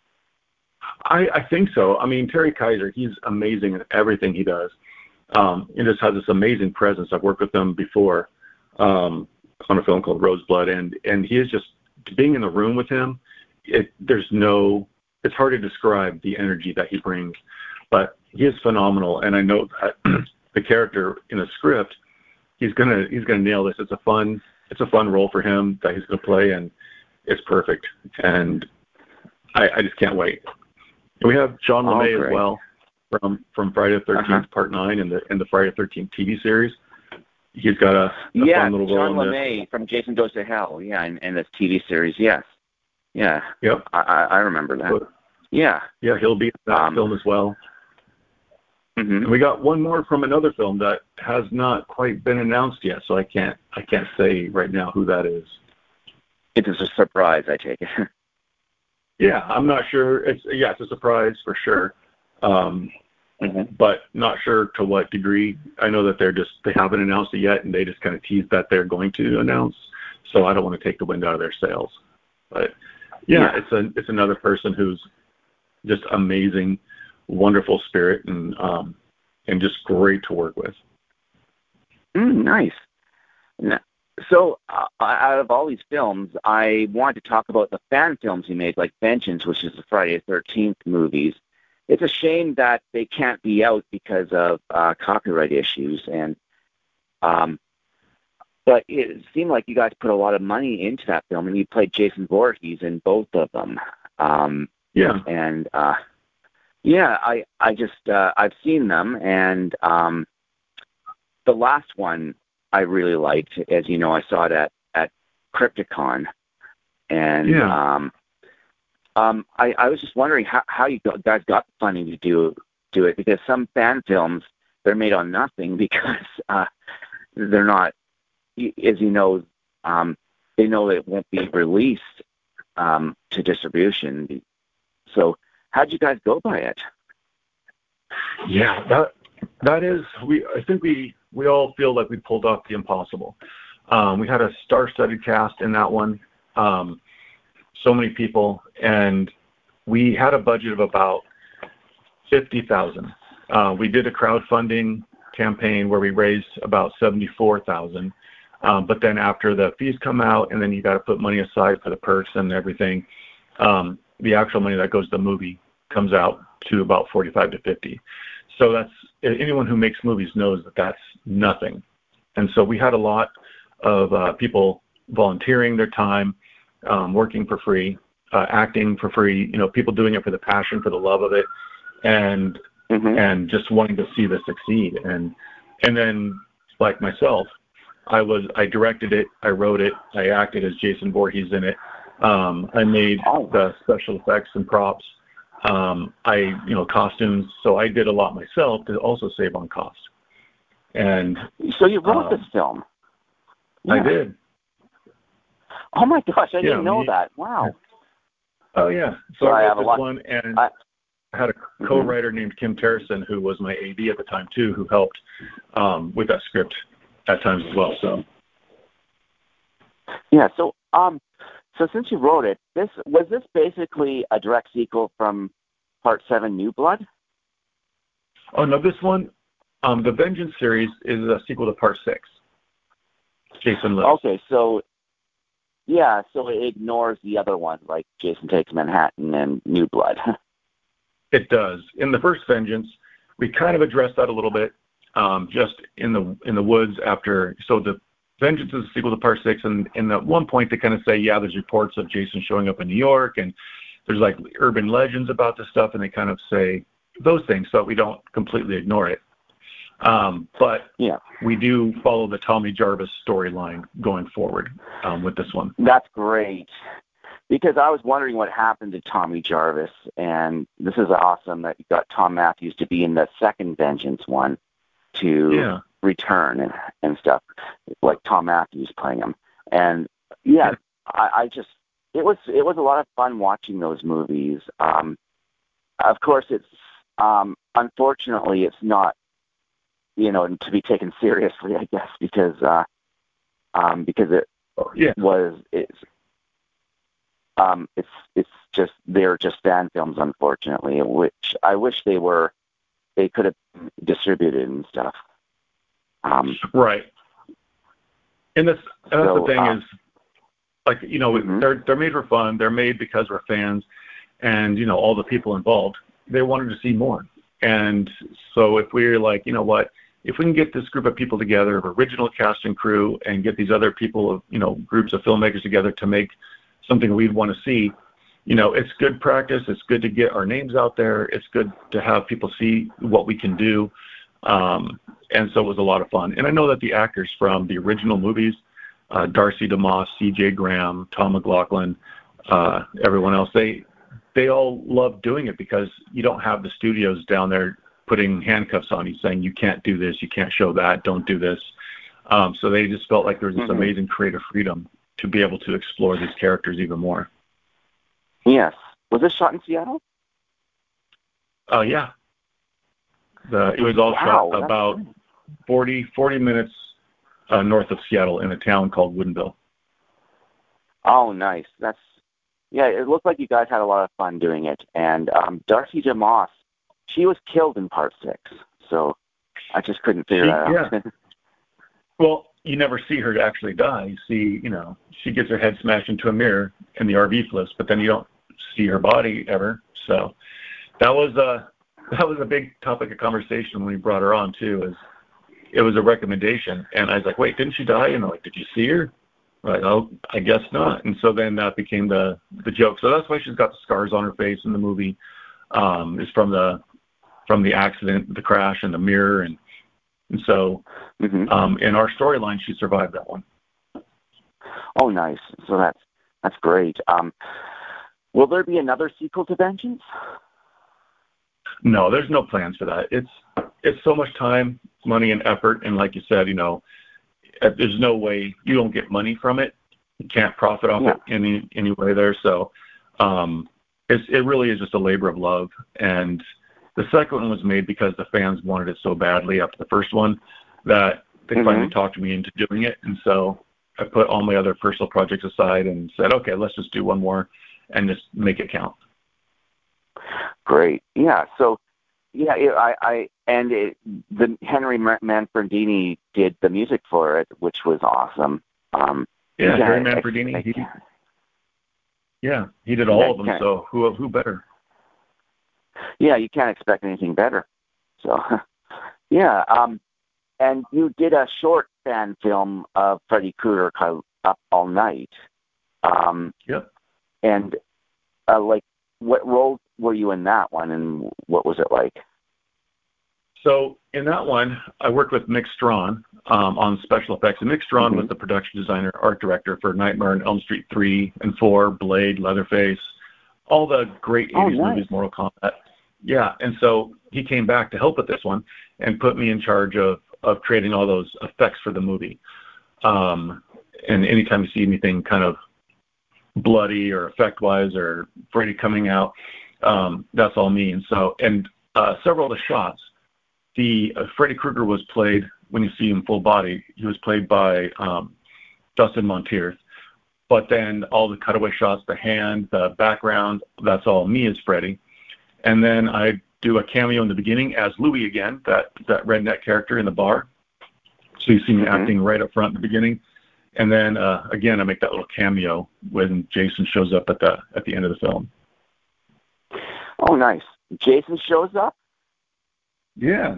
I, I think so. I mean, Terry Kaiser, he's amazing in everything he does. Um, he just has this amazing presence. I've worked with him before um, on a film called Roseblood, and and he is just being in the room with him. It, there's no, it's hard to describe the energy that he brings, but he is phenomenal. And I know that the character in the script, he's gonna he's gonna nail this. It's a fun it's a fun role for him that he's gonna play, and it's perfect. And I, I just can't wait. And we have John Oh, LeMay great. as well from from Friday the thirteenth Uh-huh. Part Nine and the and the Friday the thirteenth T V series. He's got a, a Yeah, fun little John role in this. LeMay from Jason Goes to Hell. Yeah, and, and this T V series. Yes. Yeah, Yep. I, I I remember that. So, Yeah. yeah, he'll be in that Um, film as well. hmm And we got one more from another film that has not quite been announced yet, so I can't I can't say right now who that is. It's a surprise, I take it. Yeah, I'm not sure. It's yeah, it's a surprise for sure, um, hmm but not sure to what degree. I know that they're just they haven't announced it yet, and they just kind of teased that they're going to announce. So I don't want to take the wind out of their sails. But yeah, Yeah. it's a it's another person who's just amazing, wonderful spirit, and um, and just great to work with. Mm, nice. N- So, uh, out of all these films, I wanted to talk about the fan films he made, like Vengeance, which is the Friday the thirteenth movies. It's a shame that they can't be out because of uh, copyright issues, and um, but it seemed like you guys put a lot of money into that film, and you played Jason Voorhees in both of them. Um, Yeah, and uh, yeah, I I just uh, I've seen them, and um, the last one I really liked. As you know, I saw it at, at Crypticon. And Yeah. um, um, I, I was just wondering how, how you guys got the funding to do, do it, because some fan films, they're made on nothing because uh, they're not, as you know, um, they know it won't be released um, to distribution. So how'd you guys go by it? Yeah, that that is we. I think we we all feel like we pulled off the impossible. Um, we had a star-studded cast in that one, um, so many people, and we had a budget of about fifty thousand. Uh, we did a crowdfunding campaign where we raised about seventy-four thousand. Um, but then after the fees come out, and then you got to put money aside for the perks and everything, um, the actual money that goes to the movie comes out to about forty-five to fifty. So that's, anyone who makes movies knows that that's nothing. And so we had a lot of uh, people volunteering their time, um, working for free, uh, acting for free, you know, people doing it for the passion, for the love of it, and mm-hmm. and just wanting to see this succeed. And and then, like myself, I was I directed it, I wrote it, I acted as Jason Voorhees in it. Um, I made oh. the special effects and props. Um, I, you know, costumes. So I did a lot myself to also save on cost. And so you wrote um, this film? Yeah. I did. Oh my gosh, I yeah, didn't know me, that. Wow. Oh yeah. So, so I wrote I have this a lot, one, and I, I had a co-writer mm-hmm. named Kim Terrison, who was my A D at the time too, who helped um, with that script at times as well. So. Yeah. So um. So since you wrote it, this was this basically a direct sequel from Part Seven, New Blood? Oh no, this one, um, the Vengeance series is a sequel to Part Six. Jason Lives. Okay, so yeah, so it ignores the other ones like Jason Takes Manhattan and New Blood. It does. In the first Vengeance, we kind of addressed that a little bit, um, just in the in the woods after. So the Vengeance is a sequel to Part Six, and, and at one point they kind of say, yeah, there's reports of Jason showing up in New York, and there's like urban legends about this stuff, and they kind of say those things so we don't completely ignore it. Um, but yeah, we do follow the Tommy Jarvis storyline going forward um, with this one. That's great, because I was wondering what happened to Tommy Jarvis, and this is awesome that you got Tom Matthews to be in the second Vengeance one to yeah. return and, and stuff, like Tom Matthews playing him. And yeah, yeah. I, I just it was it was a lot of fun watching those movies. Um, of course, it's um, unfortunately it's not, you know, to be taken seriously, I guess, because uh, um, because it yeah. was it's um, it's it's just they're just fan films, unfortunately, which I wish they were. They could have distributed and stuff. Um, right. And that's, and that's so, the thing uh, is, like, you know, mm-hmm. they're they're made for fun. They're made because we're fans, and you know, all the people involved, they wanted to see more. And so if we're like, you know what, if we can get this group of people together, of original cast and crew, and get these other people, you know, groups of filmmakers together to make something we'd want to see, you know, it's good practice. It's good to get our names out there. It's good to have people see what we can do. Um, and so it was a lot of fun. And I know that the actors from the original movies, uh, Darcy DeMoss, C J Graham, Tom McLaughlin, uh, everyone else, they they all love doing it because you don't have the studios down there putting handcuffs on you saying you can't do this, you can't show that, don't do this. Um, so they just felt like there was this mm-hmm. amazing creative freedom to be able to explore these characters even more. Yes. Was this shot in Seattle? Oh, uh, yeah. The, it was all wow, shot about forty, forty minutes uh, north of Seattle in a town called Woodinville. Oh, nice. That's yeah. It looked like you guys had a lot of fun doing it. And um, Darcy DeMoss, she was killed in Part Six, so I just couldn't figure she, that out. Yeah. Well, you never see her actually die. You see, you know, she gets her head smashed into a mirror and the R V flips, but then you don't see her body ever. So that was a that was a big topic of conversation when we brought her on too. Is it was a recommendation, and I was like, wait, didn't she die? And they're like, did you see her? Like, oh, I guess not. And so then that became the the joke. So that's why she's got the scars on her face in the movie. Um, is from the from the accident, the crash, and the mirror, and And so Mm-hmm. um, in our storyline, she survived that one. Oh, nice. So that's that's great. Um, will there be another sequel to Vengeance? No, there's no plans for that. It's it's so much time, money, and effort, and like you said, you know, there's no way you don't get money from it. You can't profit off Yeah. it any any way there. So um, it's it really is just a labor of love. And the second one was made because the fans wanted it so badly after the first one that they Mhm. finally talked me into doing it. And so I put all my other personal projects aside and said, okay, let's just do one more and just make it count. Great. Yeah. So, yeah, it, I, I, and it, the Henry Man- Manfredini did the music for it, which was awesome. Um, Yeah, you Harry can't ex- Manfredini, like, he, yeah, he did Yeah, all of them. okay. So who who better? yeah, you can't expect anything better. So, yeah. Um, and you did a short fan film of Freddy Krueger called Up All Night. Um, Yep. and uh, like, what role were you in that one, and what was it like? So in that one, I worked with Mick Strawn um, on special effects. And Mick Strawn Mhm. was the production designer, art director for Nightmare on Elm Street three and four, Blade, Leatherface, all the great Oh, eighties nice. movies, Mortal Kombat. Yeah, and so he came back to help with this one and put me in charge of, of creating all those effects for the movie. Um, and anytime you see anything kind of bloody or effect-wise or Freddy coming out, um, that's all me. And so, and uh, several of the shots, the uh, Freddy Krueger was played, when you see him full body, he was played by um, Dustin Monteith. But then all the cutaway shots, the hand, the background, that's all me as Freddy. And then I do a cameo in the beginning as Louie again, that, that redneck character in the bar. So you see me Mhm. acting right up front in the beginning. And then uh, again, I make that little cameo when Jason shows up at the at the end of the film. Oh, nice. Jason shows up? Yeah,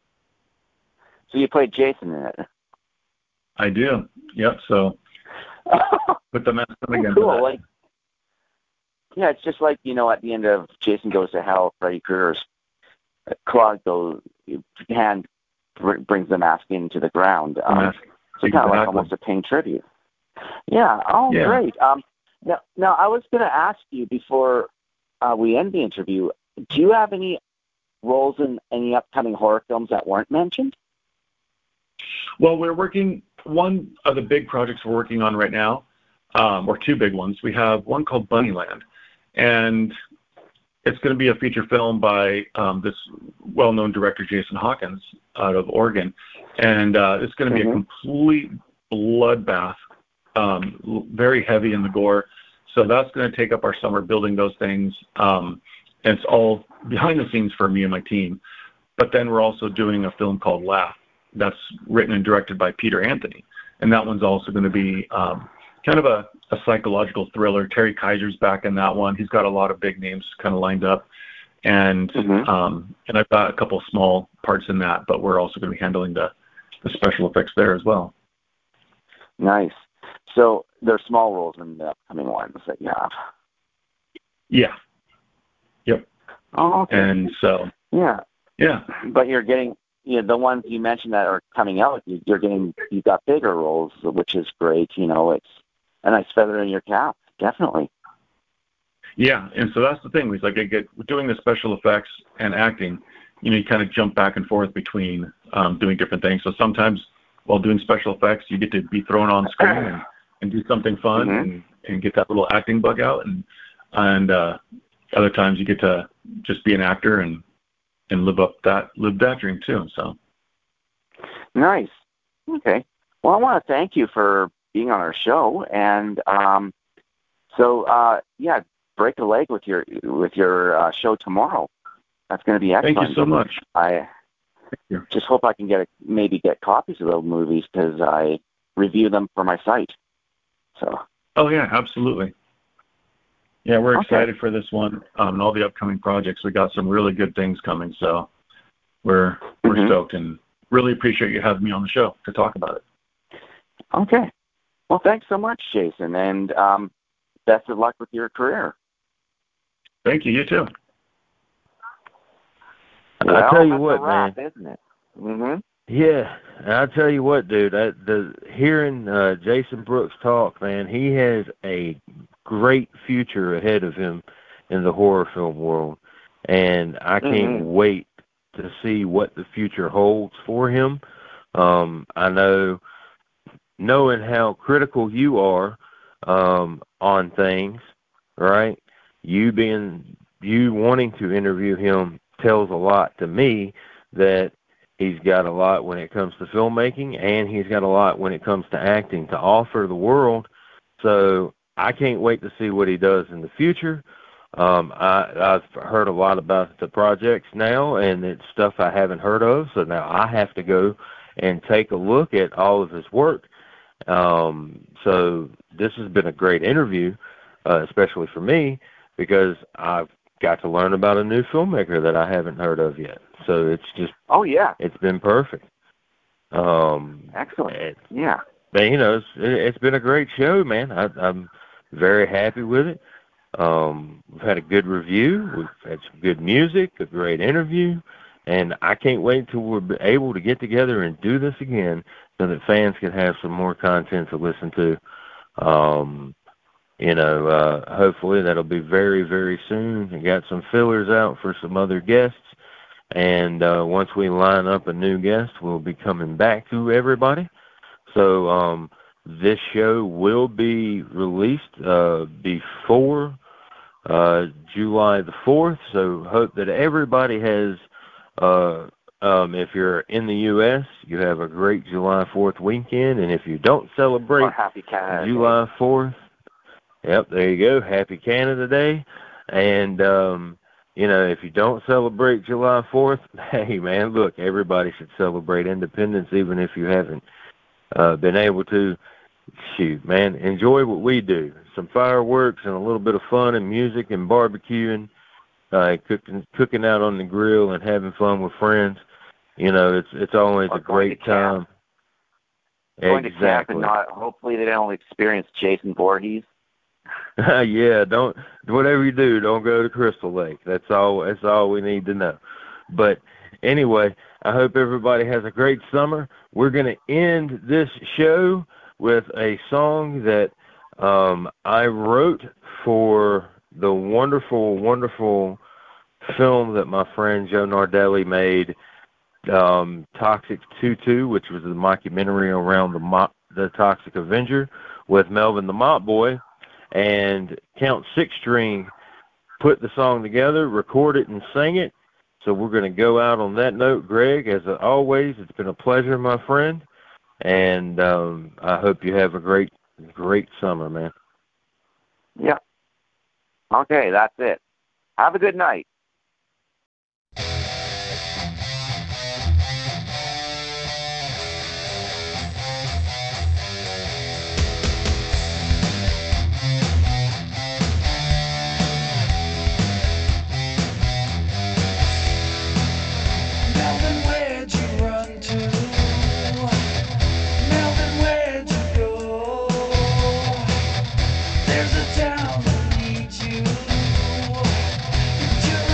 So you played Jason in it. I do. Yep. So put the mask on again. cool. For that. Like, yeah, it's just like, you know, at the end of Jason Goes to Hell, Freddy Krueger's claw goes, hand br- brings the mask into the ground. The Um, mask. so kind of like Exactly. almost a paying tribute. Yeah. Oh, Yeah. great. Um, now, now, I was going to ask you before uh, we end the interview, do you have any roles in any upcoming horror films that weren't mentioned? Well, we're working, one of the big projects we're working on right now, um, or two big ones. We have one called Bunnyland, and it's going to be a feature film by um, this well-known director, Jason Hawkins, out of Oregon. And uh, it's going to be Mhm. a complete bloodbath, um, l- very heavy in the gore. So that's going to take up our summer building those things. Um, and it's all behind the scenes for me and my team. But then we're also doing a film called Laugh that's written and directed by Peter Anthony. And that one's also going to be um, kind of a, a psychological thriller. Terry Kaiser's back in that one. He's got a lot of big names kind of lined up. And Mhm. um, and I've got a couple small parts in that, but we're also going to be handling the, the special effects there as well. Nice. So there are small roles in the upcoming ones that you have. Yeah. Yep. Oh, okay. And so, yeah. yeah. But you're getting, you know, the ones you mentioned that are coming out, you- you're getting, you've got bigger roles, which is great. You know, it's a nice feather in your cap, definitely. Yeah, and so that's the thing. It's like I get doing the special effects and acting. You know, you kind of jump back and forth between um, doing different things. So sometimes while doing special effects, you get to be thrown on screen and, and do something fun Mhm. and, and get that little acting bug out. And and uh, other times you get to just be an actor and and live up that live that dream too. So Nice. Okay. Well, I want to thank you for being on our show, and um, so uh, yeah, break a leg with your with your uh, show tomorrow. That's going to be excellent. thank you so much. I you. just hope I can get a, maybe get copies of those movies because I review them for my site. So Oh yeah, absolutely. Yeah, we're Okay. excited for this one um, and all the upcoming projects. We got some really good things coming, so we're we're Mhm. stoked and really appreciate you having me on the show to talk about it. okay. Well, thanks so much, Jason, and um, best of luck with your career. Thank you. You too. I tell you that's what, a wrap, isn't it? Mm-hmm. Yeah, and I tell you what, dude, I, the hearing uh, Jason Brooks talk, man, he has a great future ahead of him in the horror film world, and I can't Mm-hmm. wait to see what the future holds for him. Um, I know, knowing how critical you are um, on things, right? You being you wanting to interview him tells a lot to me that he's got a lot when it comes to filmmaking, and he's got a lot when it comes to acting to offer the world. So I can't wait to see what he does in the future. Um, I, I've heard a lot about the projects now, and it's stuff I haven't heard of. So now I have to go and take a look at all of his work. Um, so this has been a great interview, uh, especially for me, because I've got to learn about a new filmmaker that I haven't heard of yet. So it's just, Oh yeah, it's been perfect. Um, excellent. it, Yeah. but, you know, it's, it's been a great show, man. I, I'm very happy with it. Um, we've had a good review. We've had some good music, a great interview, and I can't wait until we're able to get together and do this again so that fans can have some more content to listen to. Um, you know, uh, hopefully that'll be very, very soon. We got some fillers out for some other guests, and uh, once we line up a new guest, we'll be coming back to everybody. So um, this show will be released uh, before uh, July the fourth, so hope that everybody has, uh, um, if you're in the U S, you have a great July fourth weekend, and if you don't celebrate Or Happy Canada Day. July fourth, yep, there you go, Happy Canada Day, and, um, you know, if you don't celebrate July fourth, hey, man, look, everybody should celebrate independence, even if you haven't uh, been able to. Shoot, man, enjoy what we do. Some fireworks and a little bit of fun and music and barbecuing, uh, cooking, cooking out on the grill and having fun with friends. You know, it's it's always Or a going great to camp. time. Going to camp Exactly. and not, hopefully they don't experience Jason Voorhees. Yeah, don't whatever you do, don't go to Crystal Lake. That's all. That's all we need to know. But anyway, I hope everybody has a great summer. We're going to end this show with a song that um, I wrote for the wonderful, wonderful film that my friend Joe Nardelli made, um, Toxic Tutu, which was a mockumentary around the Mo- the Toxic Avenger with Melvin the Mop Boy. And Count Six String put the song together, record it, and sing it. So we're going to go out on that note. Greg, as always, it's been a pleasure, my friend. And um, I hope you have a great, great summer, man. Yeah. Okay, that's it. Have a good night. Melvin, where'd you run to? Melvin, where'd you go? There's a town that needs you. You're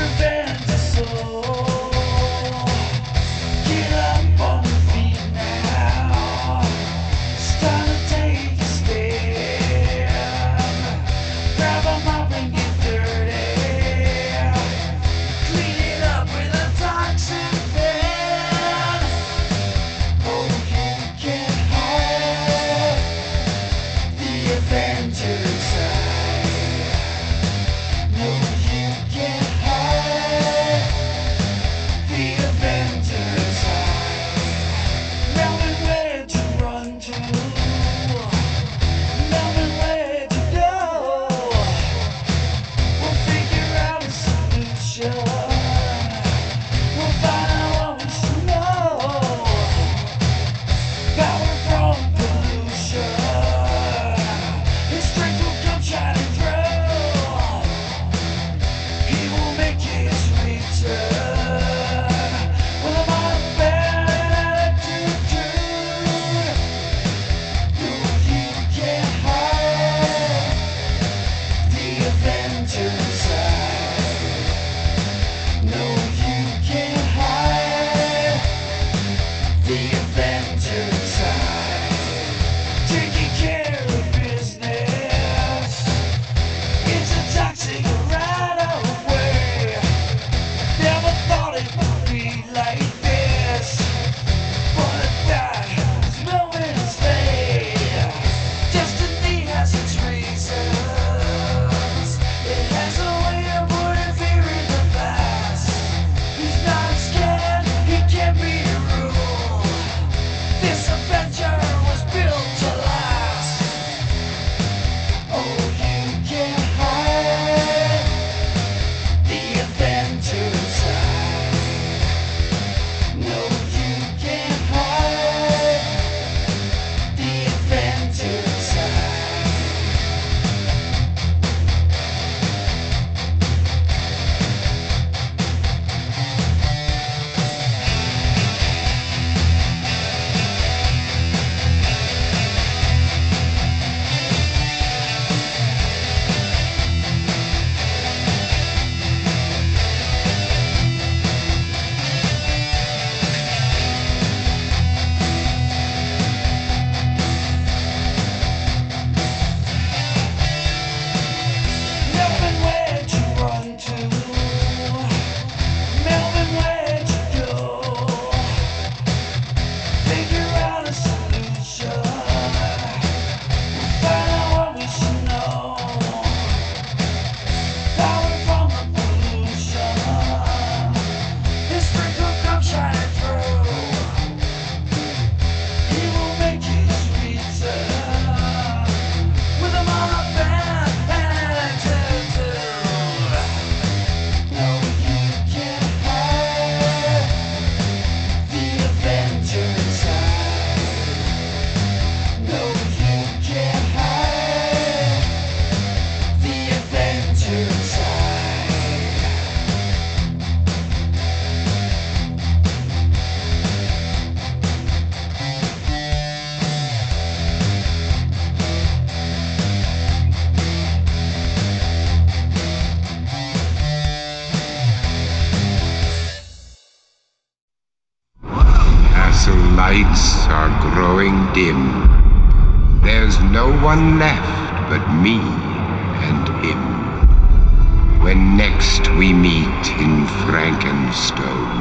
lights are growing dim. There's no one left but me and him. When next we meet in Frankenstone,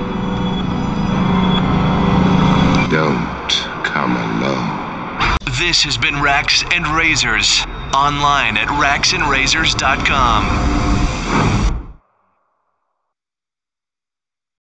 don't come alone. This has been Racks and Razors. Online at racks and razors dot com.